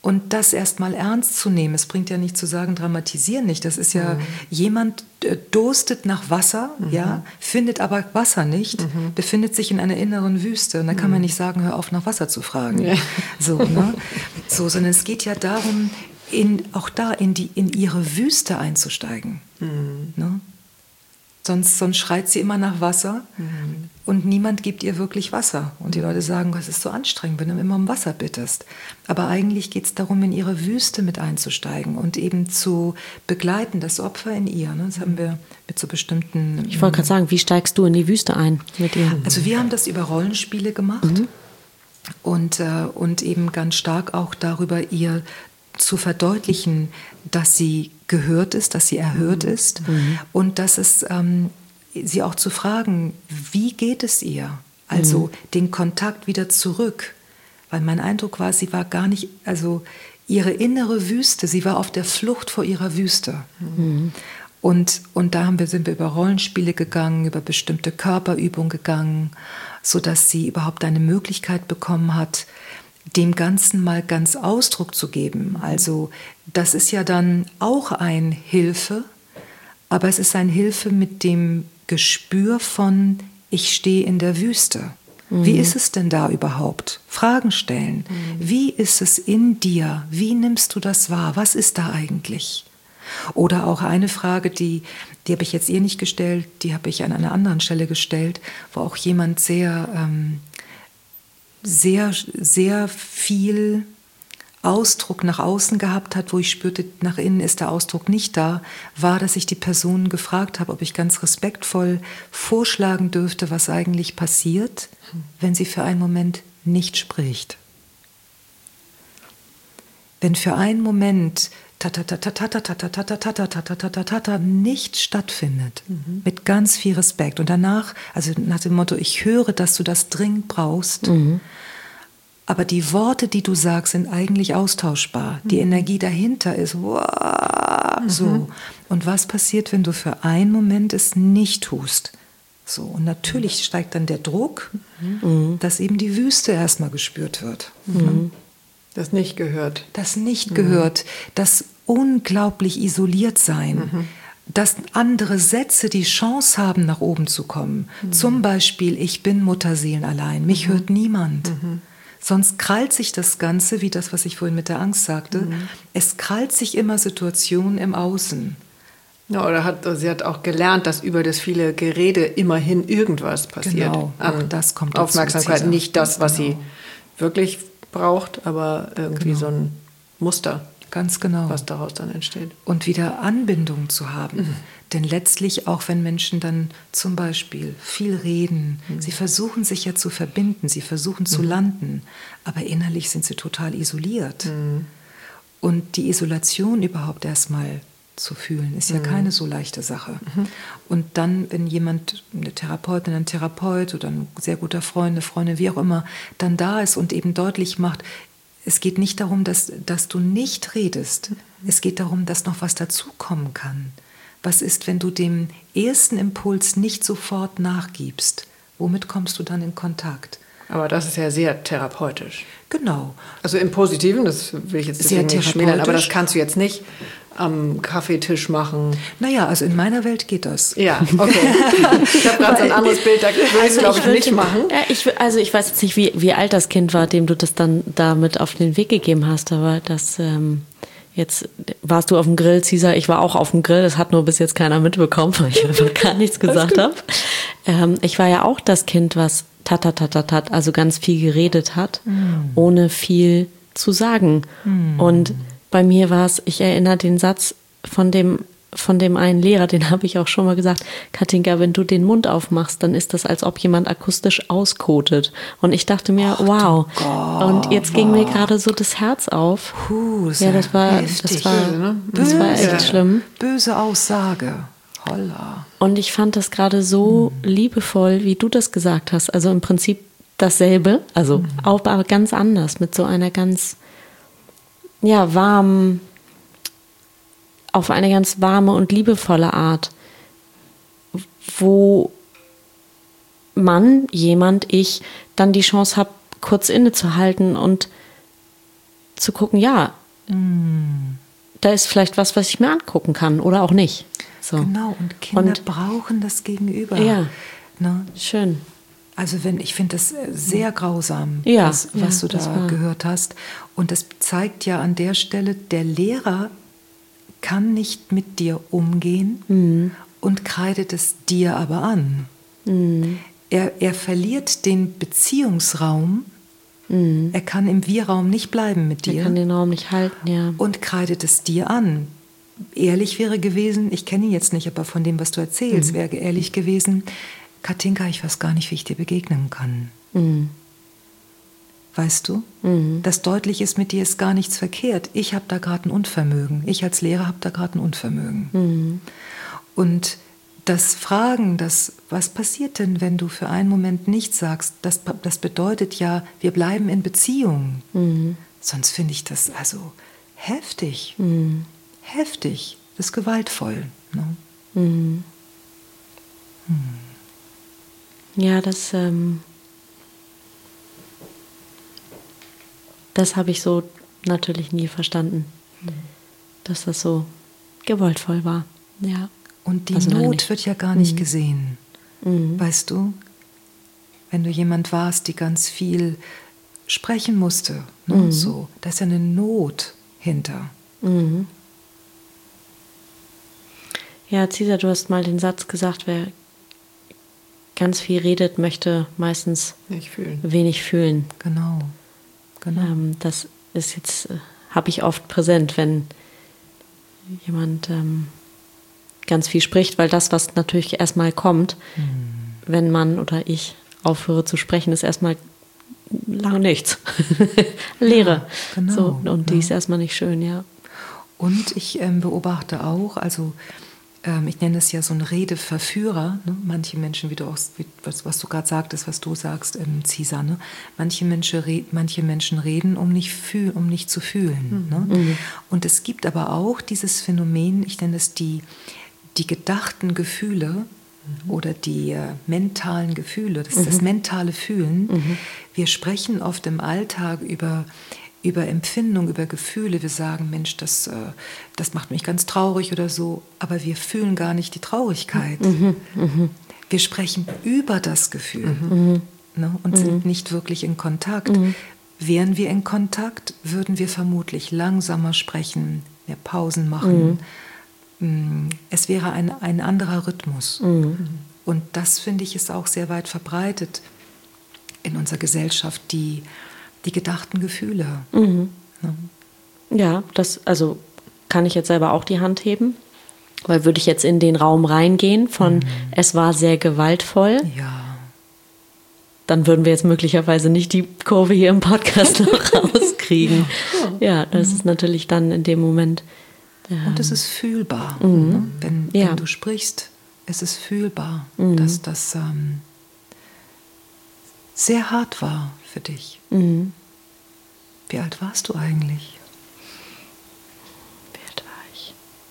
Und das erstmal ernst zu nehmen, es bringt ja nicht zu sagen, dramatisieren nicht. Das ist ja, mhm. jemand äh, durstet nach Wasser, mhm. ja, findet aber Wasser nicht, mhm. befindet sich in einer inneren Wüste. Und da kann man nicht sagen, hör auf, nach Wasser zu fragen. Ja. So, ne? So, sondern es geht ja darum, in, auch da in, die, in ihre Wüste einzusteigen. Mhm. Ne? Sonst, sonst schreit sie immer nach Wasser mhm. und niemand gibt ihr wirklich Wasser. Und die Leute sagen, das ist so anstrengend, wenn du immer um Wasser bittest. Aber eigentlich geht es darum, in ihre Wüste mit einzusteigen und eben zu begleiten, das Opfer in ihr. Ne? Das haben wir mit so bestimmten... Ich wollte gerade sagen, wie steigst du in die Wüste ein mit ihr? Also wir haben das über Rollenspiele gemacht mhm. und, äh, und eben ganz stark auch darüber, ihr zu verdeutlichen, dass sie gehört ist, dass sie erhört mhm. ist mhm. und dass es ähm, sie auch zu fragen, wie geht es ihr? Also mhm. den Kontakt wieder zurück. Weil mein Eindruck war, sie war gar nicht, also ihre innere Wüste, sie war auf der Flucht vor ihrer Wüste. Mhm. Und, und da haben wir, sind wir über Rollenspiele gegangen, über bestimmte Körperübungen gegangen, sodass sie überhaupt eine Möglichkeit bekommen hat, dem Ganzen mal ganz Ausdruck zu geben. Also das ist ja dann auch ein Hilfe, aber es ist ein Hilfe mit dem Gespür von, ich stehe in der Wüste. Mhm. Wie ist es denn da überhaupt? Fragen stellen. Mhm. Wie ist es in dir? Wie nimmst du das wahr? Was ist da eigentlich? Oder auch eine Frage, die, die habe ich jetzt ihr nicht gestellt, die habe ich an einer anderen Stelle gestellt, wo auch jemand sehr... Ähm, sehr, sehr viel Ausdruck nach außen gehabt hat, wo ich spürte, nach innen ist der Ausdruck nicht da, war, dass ich die Person gefragt habe, ob ich ganz respektvoll vorschlagen dürfte, was eigentlich passiert, wenn sie für einen Moment nicht spricht. Wenn für einen Moment nicht stattfindet, mhm. mit ganz viel Respekt. Und danach, also nach dem Motto, ich höre, dass du das dringend brauchst, mhm. aber die Worte, die du sagst, sind eigentlich austauschbar. Mhm. Die Energie dahinter ist wow, mhm. so. Und was passiert, wenn du für einen Moment es nicht tust? So, und natürlich steigt dann der Druck, mhm. dass eben die Wüste erstmal gespürt wird. Mhm. Das nicht gehört. Das nicht mhm. gehört, das unglaublich isoliert sein, mhm. dass andere Sätze die Chance haben, nach oben zu kommen. Mhm. Zum Beispiel, ich bin Mutterseelenallein, mich mhm. hört niemand. Mhm. Sonst krallt sich das Ganze, wie das, was ich vorhin mit der Angst sagte, mhm. es krallt sich immer Situationen im Außen. Ja, oder hat, sie hat auch gelernt, dass über das viele Gerede immerhin irgendwas passiert. Genau, auch das kommt dazu. Aufmerksamkeit, nicht das, was genau. sie wirklich braucht, aber irgendwie genau. so ein Muster, ganz genau, was daraus dann entsteht. Und wieder Anbindung zu haben. Mhm. Denn letztlich, auch wenn Menschen dann zum Beispiel viel reden, mhm. sie versuchen sich ja zu verbinden, sie versuchen mhm. zu landen, aber innerlich sind sie total isoliert. Mhm. Und die Isolation überhaupt erstmal zu fühlen, ist ja mhm. keine so leichte Sache. Mhm. Und dann, wenn jemand, eine Therapeutin, ein Therapeut oder ein sehr guter Freund, eine Freundin, wie auch immer, dann da ist und eben deutlich macht, es geht nicht darum, dass, dass du nicht redest. Mhm. Es geht darum, dass noch was dazukommen kann. Was ist, wenn du dem ersten Impuls nicht sofort nachgibst? Womit kommst du dann in Kontakt? Aber das ist ja sehr therapeutisch. Genau. Also im Positiven, das will ich jetzt sehr nicht schmälern, aber das kannst du jetzt nicht am Kaffeetisch machen. Naja, also in meiner Welt geht das. Ja, okay. Ich habe gerade so ein anderes Bild, da würde ich es, glaube ich, nicht machen. Ja, ich, also ich weiß jetzt nicht, wie, wie alt das Kind war, dem du das dann damit auf den Weg gegeben hast, aber das... Ähm Jetzt warst du auf dem Grill, Cesar, ich war auch auf dem Grill, das hat nur bis jetzt keiner mitbekommen, weil ich einfach gar nichts gesagt habe. Ähm, ich war ja auch das Kind, was tatatatat, also ganz viel geredet hat, mm. ohne viel zu sagen. Mm. Und bei mir war es, ich erinnere den Satz von dem, von dem einen Lehrer, den habe ich auch schon mal gesagt, Katinka, wenn du den Mund aufmachst, dann ist das, als ob jemand akustisch auskotet. Und ich dachte mir, oh, wow. Gott, und jetzt wow. ging mir gerade so das Herz auf. Puh, ja, das war, das war, böse, ne? das böse, war echt schlimm. Böse Aussage. Holla. Und ich fand das gerade so hm. liebevoll, wie du das gesagt hast. Also im Prinzip dasselbe, also hm. auch, aber ganz anders, mit so einer ganz, ja, warmen, auf eine ganz warme und liebevolle Art, wo man, jemand, ich, dann die Chance habe, kurz innezuhalten und zu gucken, ja, Mm. da ist vielleicht was, was ich mir angucken kann oder auch nicht. So. Genau, und Kinder Und- brauchen das Gegenüber. Ja. Ne? Schön. Also wenn ich finde das sehr grausam, Ja, was, was ja, du das da war- gehört hast. Und das zeigt ja an der Stelle, der Lehrer kann nicht mit dir umgehen Mhm. und kreidet es dir aber an. Er, er verliert den Beziehungsraum. Er kann im Wir-Raum nicht bleiben mit Der dir kann den Raum nicht halten, ja. und kreidet es dir an. Ehrlich wäre gewesen, ich kenne ihn jetzt nicht, aber von dem, was du erzählst, wäre ehrlich gewesen, Katinka, ich weiß gar nicht, wie ich dir begegnen kann. Mhm. Weißt du? Das deutlich ist, mit dir ist gar nichts verkehrt. Ich habe da gerade ein Unvermögen. Ich als Lehrer habe da gerade ein Unvermögen. Und das Fragen, das, was passiert denn, wenn du für einen Moment nichts sagst, das, das bedeutet ja, wir bleiben in Beziehung. Sonst finde ich das also heftig. Heftig. Das ist gewaltvoll. Ne? Ja, das, ähm, das habe ich so natürlich nie verstanden, dass das so gewaltvoll war. Ja. Und die Also nein, Not nicht. wird ja gar nicht gesehen. Weißt du? Wenn du jemand warst, die ganz viel sprechen musste, ne? So, da ist ja eine Not hinter. Ja, Cesar, du hast mal den Satz gesagt, wer ganz viel redet, möchte meistens Nicht fühlen. wenig fühlen. Genau. Genau. Ähm, das ist jetzt, äh, habe ich oft präsent, wenn jemand ähm, ganz viel spricht, weil das, was natürlich erstmal kommt, wenn man oder ich aufhöre zu sprechen, ist erstmal lange nichts. Leere. Ja, genau, So, und die ja. ist erstmal nicht schön, ja. Und ich ähm, beobachte auch, also ähm, ich nenne es ja so einen Redeverführer. Ne? Manche Menschen, wie du auch, wie, was, was du gerade sagtest, was du sagst, ähm, Cesar, ne? manche, Menschen re manche Menschen reden, um nicht, fühl um nicht zu fühlen. Ne? Und es gibt aber auch dieses Phänomen, ich nenne es die, die gedachten Gefühle, oder die äh, mentalen Gefühle, das ist das mentale Fühlen. Wir sprechen oft im Alltag über, über Empfindung, über Gefühle. Wir sagen, Mensch, das, äh, das macht mich ganz traurig oder so, aber wir fühlen gar nicht die Traurigkeit. Wir sprechen über das Gefühl ne, und sind nicht wirklich in Kontakt. Wären wir in Kontakt, würden wir vermutlich langsamer sprechen, mehr Pausen machen. Es wäre ein, ein anderer Rhythmus. Und das, finde ich, ist auch sehr weit verbreitet in unserer Gesellschaft, die, die gedachten Gefühle. Mhm. Ja. Ja, das, also kann ich jetzt selber auch die Hand heben, weil würde ich jetzt in den Raum reingehen von es war sehr gewaltvoll, Ja. dann würden wir jetzt möglicherweise nicht die Kurve hier im Podcast noch rauskriegen. Ja, das ist natürlich dann in dem Moment. Und es ist fühlbar. Ne? Wenn, Ja. wenn du sprichst, es ist fühlbar, dass das ähm, sehr hart war für dich. Mhm. Wie alt warst du eigentlich? Wie alt war ich?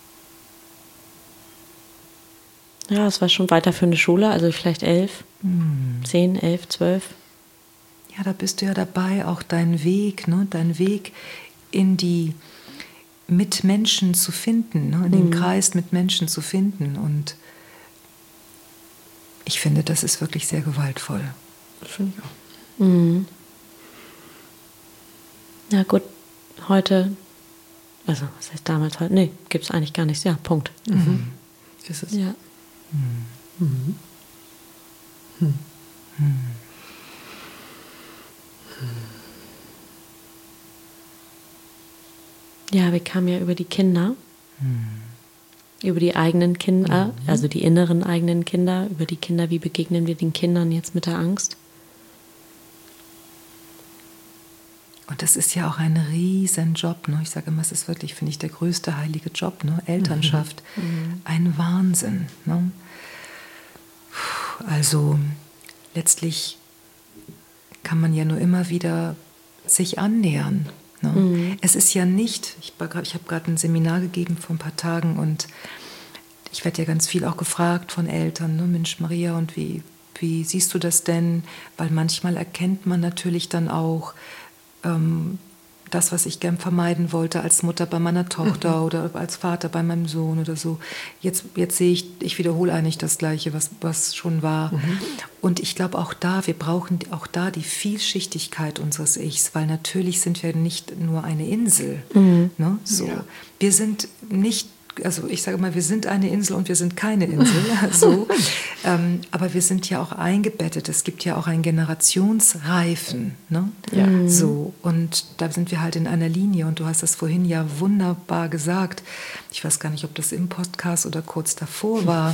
Ja, es war schon weiter für eine Schule, also vielleicht elf, zehn, elf, zwölf. Ja, da bist du ja dabei, auch deinen Weg, ne? deinen Weg in die mit Menschen zu finden, ne? in den Kreis mit Menschen zu finden. Und ich finde, das ist wirklich sehr gewaltvoll. Das finde ich auch. Mhm. Ja gut, heute, also was heißt damals heute? Nee, gibt es eigentlich gar nichts. Ja, Punkt. Ist es. Ja. Ja, wir kamen ja über die Kinder, über die eigenen Kinder, also die inneren eigenen Kinder, über die Kinder, wie begegnen wir den Kindern jetzt mit der Angst? Und das ist ja auch ein riesen Job. Ne? Ich sage immer, es ist wirklich, finde ich, der größte heilige Job. Ne? Elternschaft, ein Wahnsinn. Ne? Also letztlich kann man ja nur immer wieder sich annähern. Ne? Mhm. Es ist ja nicht, ich, ich habe gerade ein Seminar gegeben vor ein paar Tagen und ich werde ja ganz viel auch gefragt von Eltern, ne? Mensch Maria, und wie, wie siehst du das denn? Weil manchmal erkennt man natürlich dann auch, ähm, das, was ich gern vermeiden wollte als Mutter bei meiner Tochter mhm. oder als Vater bei meinem Sohn oder so. Jetzt, jetzt sehe ich, ich wiederhole eigentlich das Gleiche, was, was schon war. Mhm. Und ich glaube auch da, wir brauchen auch da die Vielschichtigkeit unseres Ichs, weil natürlich sind wir nicht nur eine Insel. Mhm. Ne? So. Ja. Wir sind nicht Also ich sage mal, wir sind eine Insel und wir sind keine Insel. So. ähm, aber wir sind ja auch eingebettet. Es gibt ja auch einen Generationsreifen. Ne? Ja. So. Und da sind wir halt in einer Linie. Und du hast das vorhin ja wunderbar gesagt. Ich weiß gar nicht, ob das im Podcast oder kurz davor war,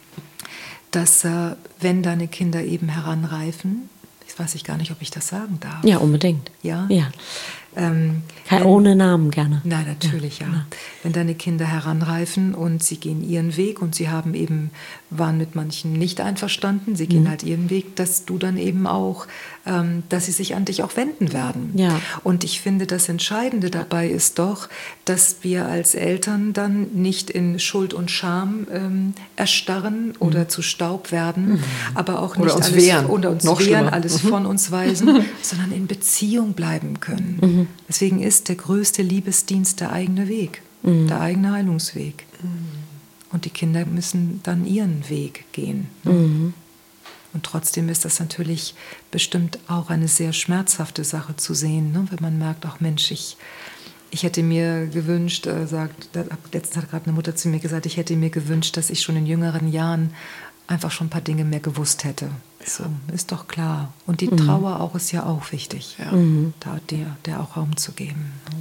dass äh, wenn deine Kinder eben heranreifen, ich weiß ich gar nicht, ob ich das sagen darf. Ja, unbedingt. Ja? Ja. Ähm, wenn, ohne Namen gerne. Nein, natürlich, ja. ja. Wenn deine Kinder heranreifen und sie gehen ihren Weg und sie haben eben, waren mit manchen nicht einverstanden, sie gehen mhm. halt ihren Weg, dass du dann eben auch, ähm, dass sie sich an dich auch wenden werden. Ja. Und ich finde, das Entscheidende dabei ist doch, dass wir als Eltern dann nicht in Schuld und Scham ähm, erstarren mhm. oder zu Staub werden, mhm. aber auch nicht oder uns alles wehren. oder uns Noch wehren, schlimmer. alles mhm. von uns weisen, sondern in Beziehung bleiben können. Mhm. Deswegen ist der größte Liebesdienst der eigene Weg, mhm. der eigene Heilungsweg. Mhm. Und die Kinder müssen dann ihren Weg gehen. Ne? Mhm. Und trotzdem ist das natürlich bestimmt auch eine sehr schmerzhafte Sache zu sehen, ne? Wenn man merkt, ach Mensch, ich, ich hätte mir gewünscht, äh, sagt, letztens hat gerade eine Mutter zu mir gesagt, ich hätte mir gewünscht, dass ich schon in jüngeren Jahren einfach schon ein paar Dinge mehr gewusst hätte. Ja. So, ist doch klar. Und die mhm. Trauer auch ist ja auch wichtig, ja. mhm. da der, der auch Raum zu geben. Ne?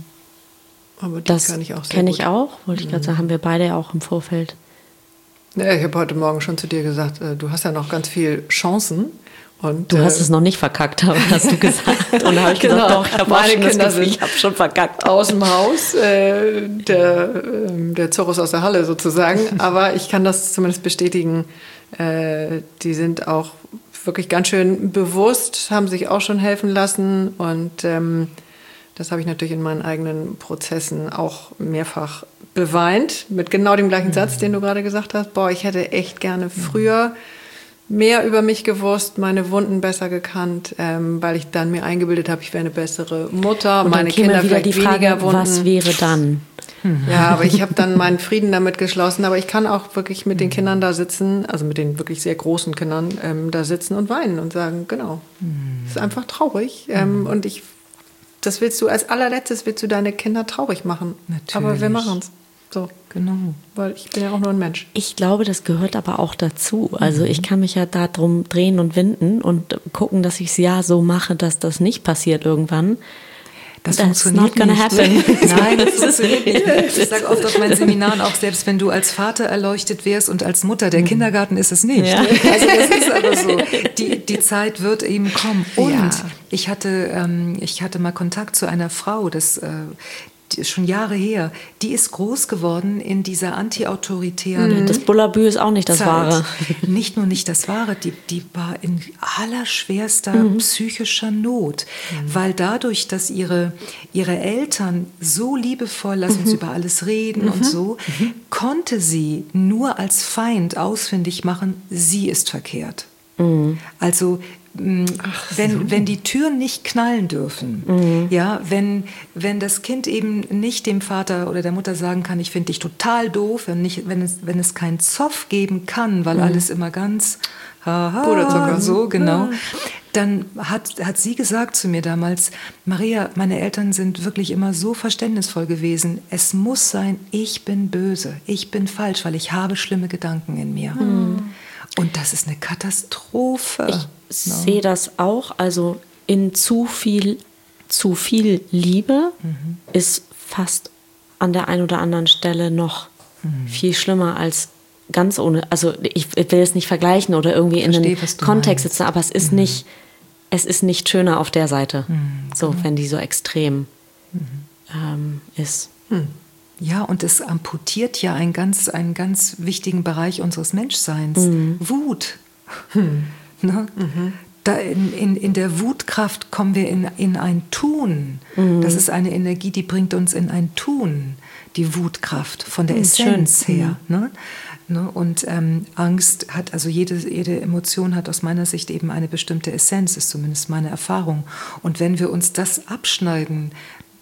Aber das kann ich auch sehr kenne ich auch, wollte ich gerade sagen, haben wir beide ja auch im Vorfeld. Ja, ich habe heute Morgen schon zu dir gesagt, äh, du hast ja noch ganz viele Chancen. Und, du hast äh, es noch nicht verkackt, hast du gesagt. Und da habe ich genau, gesagt, doch, ich habe meine Kinder Gefühl, ich habe schon verkackt. Aus dem Haus, äh, der, äh, der Zorros aus der Halle sozusagen. Aber ich kann das zumindest bestätigen. Äh, die sind auch wirklich ganz schön bewusst, haben sich auch schon helfen lassen. Und ähm, das habe ich natürlich in meinen eigenen Prozessen auch mehrfach beweint. Mit genau dem gleichen mhm. Satz, den du gerade gesagt hast. Boah, ich hätte echt gerne früher mehr über mich gewusst, meine Wunden besser gekannt, ähm, weil ich dann mir eingebildet habe, ich wäre eine bessere Mutter, und meine dann Kinder wieder vielleicht die Frage, weniger Wunden. Was wäre dann? Ja, aber ich habe dann meinen Frieden damit geschlossen. Aber ich kann auch wirklich mit den Kindern da sitzen, also mit den wirklich sehr großen Kindern ähm, da sitzen und weinen und sagen, genau, es ist einfach traurig. Ähm, und ich, das willst du als allerletztes, willst du deine Kinder traurig machen. Natürlich. Aber wir machen es. So. Genau. Weil ich bin ja auch nur ein Mensch. Ich glaube, das gehört aber auch dazu. Also ich kann mich ja da drum drehen und winden und gucken, dass ich es ja so mache, dass das nicht passiert irgendwann. Das That's funktioniert not gonna nicht. happen. Nein, das funktioniert nicht. Ich sage oft auf meinen Seminaren auch, selbst wenn du als Vater erleuchtet wärst und als Mutter, der Kindergarten ist es nicht. Ja. Also das ist aber so. Die, die Zeit wird eben kommen. Und ja. ich hatte, ähm, ich hatte mal Kontakt zu einer Frau, das äh, die ist schon Jahre her, die ist groß geworden in dieser anti-autoritären Das Bullabü ist auch nicht das Zeit. Wahre. Nicht nur nicht das Wahre, die, die war in allerschwerster mhm. psychischer Not, mhm. weil dadurch, dass ihre, ihre Eltern so liebevoll, lass uns mhm. über alles reden mhm. und so, mhm. konnte sie nur als Feind ausfindig machen, sie ist verkehrt. Mhm. Also Ach, wenn, so. wenn die Türen nicht knallen dürfen, mhm. ja, wenn, wenn das Kind eben nicht dem Vater oder der Mutter sagen kann, ich finde dich total doof, wenn, nicht, wenn, es, wenn es keinen Zoff geben kann, weil mhm. alles immer ganz haha, so, genau, dann hat, hat sie gesagt zu mir damals, Maria, meine Eltern sind wirklich immer so verständnisvoll gewesen, es muss sein, ich bin böse, ich bin falsch, weil ich habe schlimme Gedanken in mir. Mhm. Und das ist eine Katastrophe. Ich no. sehe das auch. Also in zu viel, zu viel Liebe mhm. ist fast an der einen oder anderen Stelle noch mhm. viel schlimmer als ganz ohne. Also ich will es nicht vergleichen oder irgendwie in einen Kontext setzen, aber es ist mhm. nicht, es ist nicht schöner auf der Seite. Mhm. So, genau. Wenn die so extrem mhm. ähm, ist. Mhm. Ja, und es amputiert ja einen ganz, einen ganz wichtigen Bereich unseres Menschseins. Mhm. Wut. Hm. Ne? Mhm. Da in, in, in der Wutkraft kommen wir in, in ein Tun. Mhm. Das ist eine Energie, die bringt uns in ein Tun, die Wutkraft von der mhm, Essenz schön. her. Mhm. Ne? Ne? Und ähm, Angst hat, also jede, jede Emotion hat aus meiner Sicht eben eine bestimmte Essenz, ist zumindest meine Erfahrung. Und wenn wir uns das abschneiden,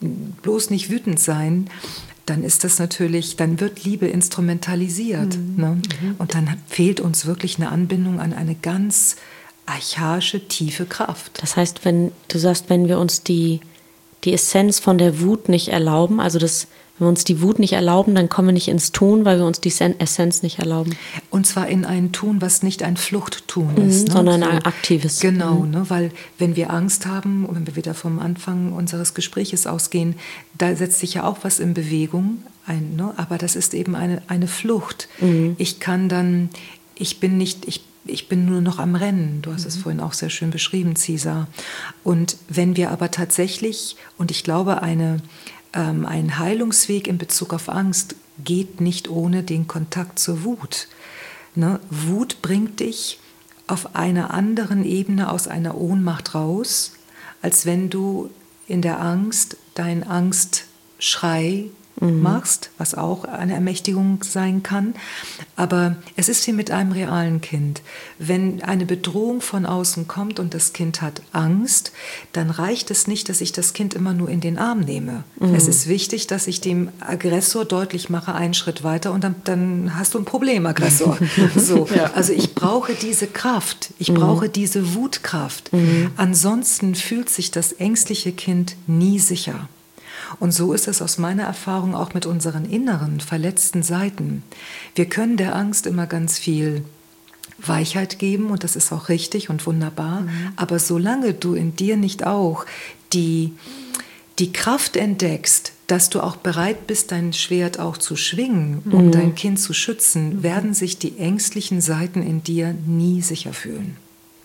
bloß nicht wütend sein, dann ist das natürlich, dann wird Liebe instrumentalisiert. Mhm. Ne? Mhm. Und dann fehlt uns wirklich eine Anbindung an eine ganz archaische, tiefe Kraft. Das heißt, wenn du sagst, wenn wir uns die, die Essenz von der Wut nicht erlauben, also das, wenn wir uns die Wut nicht erlauben, dann kommen wir nicht ins Tun, weil wir uns die Essenz nicht erlauben. Und zwar in ein Tun, was nicht ein Fluchttun mhm, ist. Ne? Sondern ein aktives. Genau, mhm. ne? Weil wenn wir Angst haben, und wenn wir wieder vom Anfang unseres Gespräches ausgehen, da setzt sich ja auch was in Bewegung ein. Ne? Aber das ist eben eine, eine Flucht. Mhm. Ich kann dann, ich bin nicht, ich Ich bin nur noch am Rennen. Du hast mhm. es vorhin auch sehr schön beschrieben, Cesar. Und wenn wir aber tatsächlich, und ich glaube, eine, ähm, ein Heilungsweg in Bezug auf Angst geht nicht ohne den Kontakt zur Wut. Ne? Wut bringt dich auf einer anderen Ebene aus einer Ohnmacht raus, als wenn du in der Angst deinen Angstschrei machst, was auch eine Ermächtigung sein kann. Aber es ist wie mit einem realen Kind. Wenn eine Bedrohung von außen kommt und das Kind hat Angst, dann reicht es nicht, dass ich das Kind immer nur in den Arm nehme. Mhm. Es ist wichtig, dass ich dem Aggressor deutlich mache, einen Schritt weiter und dann, dann hast du ein Problem, Aggressor. So. Ja. Also ich brauche diese Kraft, ich mhm. brauche diese Wutkraft. Mhm. Ansonsten fühlt sich das ängstliche Kind nie sicher. Und so ist es aus meiner Erfahrung auch mit unseren inneren, verletzten Seiten. Wir können der Angst immer ganz viel Weichheit geben und das ist auch richtig und wunderbar. Mhm. Aber solange du in dir nicht auch die, die Kraft entdeckst, dass du auch bereit bist, dein Schwert auch zu schwingen, um mhm. dein Kind zu schützen, mhm. werden sich die ängstlichen Seiten in dir nie sicher fühlen.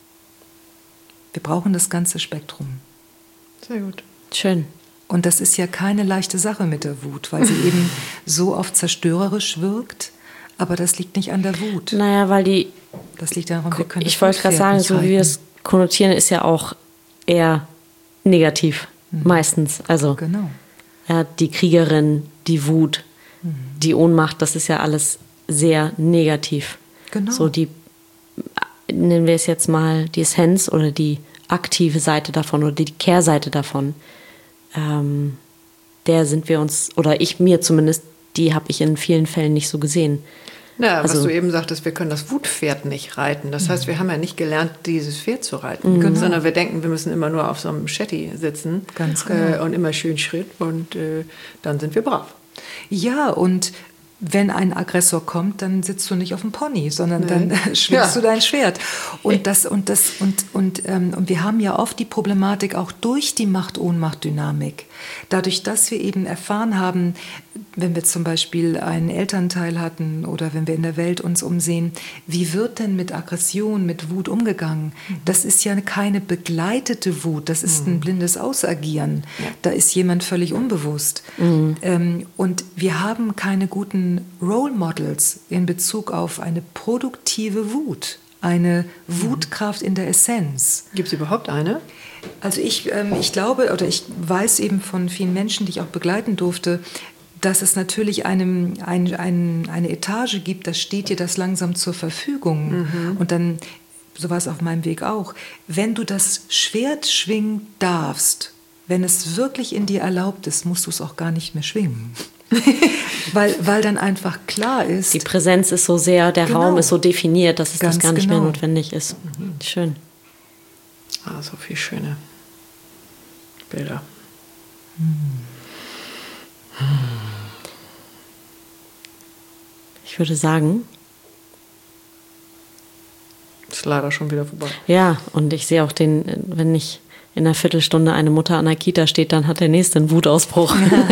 Wir brauchen das ganze Spektrum. Sehr gut. Schön. Und das ist ja keine leichte Sache mit der Wut, weil sie eben so oft zerstörerisch wirkt. Aber das liegt nicht an der Wut. Naja, weil die... Das liegt daran, wir können Ich wollte gerade sagen, so wie wir es konnotieren, ist ja auch eher negativ, mhm. meistens. Also genau. Ja, die Kriegerin, die Wut, mhm. die Ohnmacht, das ist ja alles sehr negativ. Genau. So die, nennen wir es jetzt mal die Essenz oder die aktive Seite davon oder die Kehrseite davon. Ähm, der sind wir uns, oder ich mir zumindest, die habe ich in vielen Fällen nicht so gesehen. Ja, also, was du eben sagtest, wir können das Wutpferd nicht reiten. Das heißt, wir haben ja nicht gelernt, dieses Pferd zu reiten, mhm. sondern wir denken, wir müssen immer nur auf so einem Shetty sitzen. Ganz genau. äh, und immer schön Schritt und äh, dann sind wir brav. Ja, und wenn ein Aggressor kommt, dann sitzt du nicht auf dem Pony, sondern nee. dann schwingst ja. du dein Schwert. Und das und das und und ähm, und wir haben ja oft die Problematik auch durch die Macht-Ohnmacht-Dynamik. Dadurch, dass wir eben erfahren haben, wenn wir zum Beispiel einen Elternteil hatten oder wenn wir in der Welt uns umsehen, wie wird denn mit Aggression, mit Wut umgegangen? Das ist ja keine begleitete Wut, das ist ein blindes Ausagieren. Ja. Da ist jemand völlig unbewusst. Mhm. Ähm, und wir haben keine guten Role Models in Bezug auf eine produktive Wut, eine Wutkraft in der Essenz. Gibt es überhaupt eine? Also ich, ähm, ich glaube, oder ich weiß eben von vielen Menschen, die ich auch begleiten durfte, dass es natürlich einem, ein, ein, eine Etage gibt, da steht dir das langsam zur Verfügung. Mhm. Und dann, so war es auf meinem Weg auch, wenn du das Schwert schwingen darfst, wenn es wirklich in dir erlaubt ist, musst du es auch gar nicht mehr schwingen. weil, weil dann einfach klar ist... Die Präsenz ist so sehr, der genau. Raum ist so definiert, dass es Ganz das gar nicht genau. mehr notwendig ist. Mhm. Schön. Ah, so viele schöne Bilder. Ich würde sagen... Ist leider schon wieder vorbei. Ja, und ich sehe auch den, wenn ich in einer Viertelstunde eine Mutter an der Kita steht, dann hat der Nächste einen Wutausbruch.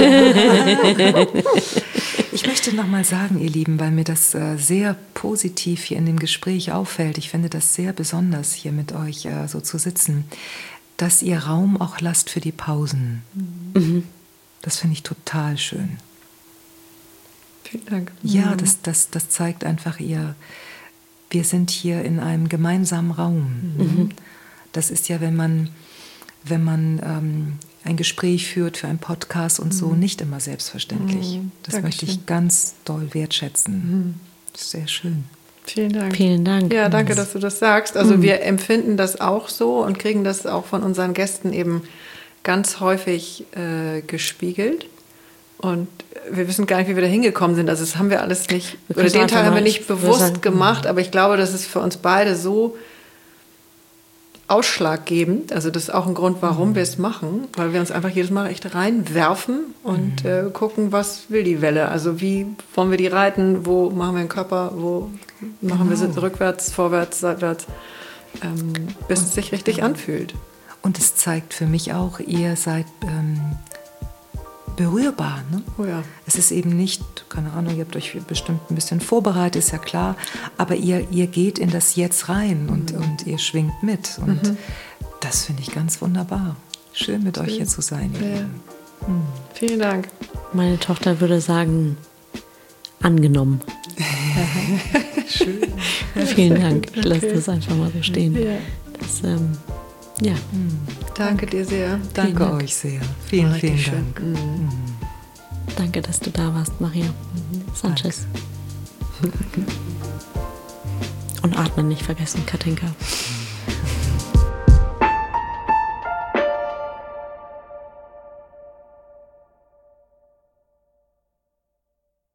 Ich möchte noch mal sagen, ihr Lieben, weil mir das äh, sehr positiv hier in dem Gespräch auffällt, ich finde das sehr besonders, hier mit euch äh, so zu sitzen, dass ihr Raum auch lasst für die Pausen. Mhm. Das finde ich total schön. Vielen Dank. Ja, das, das, das zeigt einfach, ihr, wir sind hier in einem gemeinsamen Raum. Mhm. Das ist ja, wenn man, wenn man ähm, ein Gespräch führt für einen Podcast und mhm. so, nicht immer selbstverständlich. Mhm. Das Dankeschön. Möchte ich ganz doll wertschätzen. Mhm. Das ist sehr schön. Vielen Dank. Vielen Dank. Ja, danke, dass du das sagst. Also mhm. wir empfinden das auch so und kriegen das auch von unseren Gästen eben ganz häufig äh, gespiegelt. Und wir wissen gar nicht, wie wir da hingekommen sind. Also das haben wir alles nicht, Wir oder den einfach Teil haben wir mal- nicht ich würde bewusst sagen, gemacht, aber ich glaube, das ist für uns beide so ausschlaggebend. Also das ist auch ein Grund, warum wir es machen, weil wir uns einfach jedes Mal echt reinwerfen und äh, gucken, was will die Welle. Also wie wollen wir die reiten, wo machen wir den Körper, wo machen wir sie rückwärts, vorwärts, seitwärts, ähm, bis es sich richtig anfühlt. Und es zeigt für mich auch, ihr seid ähm, berührbar. Ne? Oh ja. Es ist eben nicht, keine Ahnung, ihr habt euch bestimmt ein bisschen vorbereitet, ist ja klar, aber ihr, ihr geht in das Jetzt rein und, mhm. und ihr schwingt mit. Und mhm. das finde ich ganz wunderbar. Schön mit Schön. euch hier zu sein. Ihr Ja. Lieben. Hm. Vielen Dank. Meine Tochter würde sagen, angenommen. Schön. Vielen Dank. Ich lasse Okay. das einfach mal so stehen. Ja. Das, ähm, ja. Danke dir sehr. Danke Dank. euch sehr. Vielen, vielen Richtig Dank. schön. Mhm. Danke, dass du da warst, Maria Sanchez. Und atmen nicht vergessen, Katinka.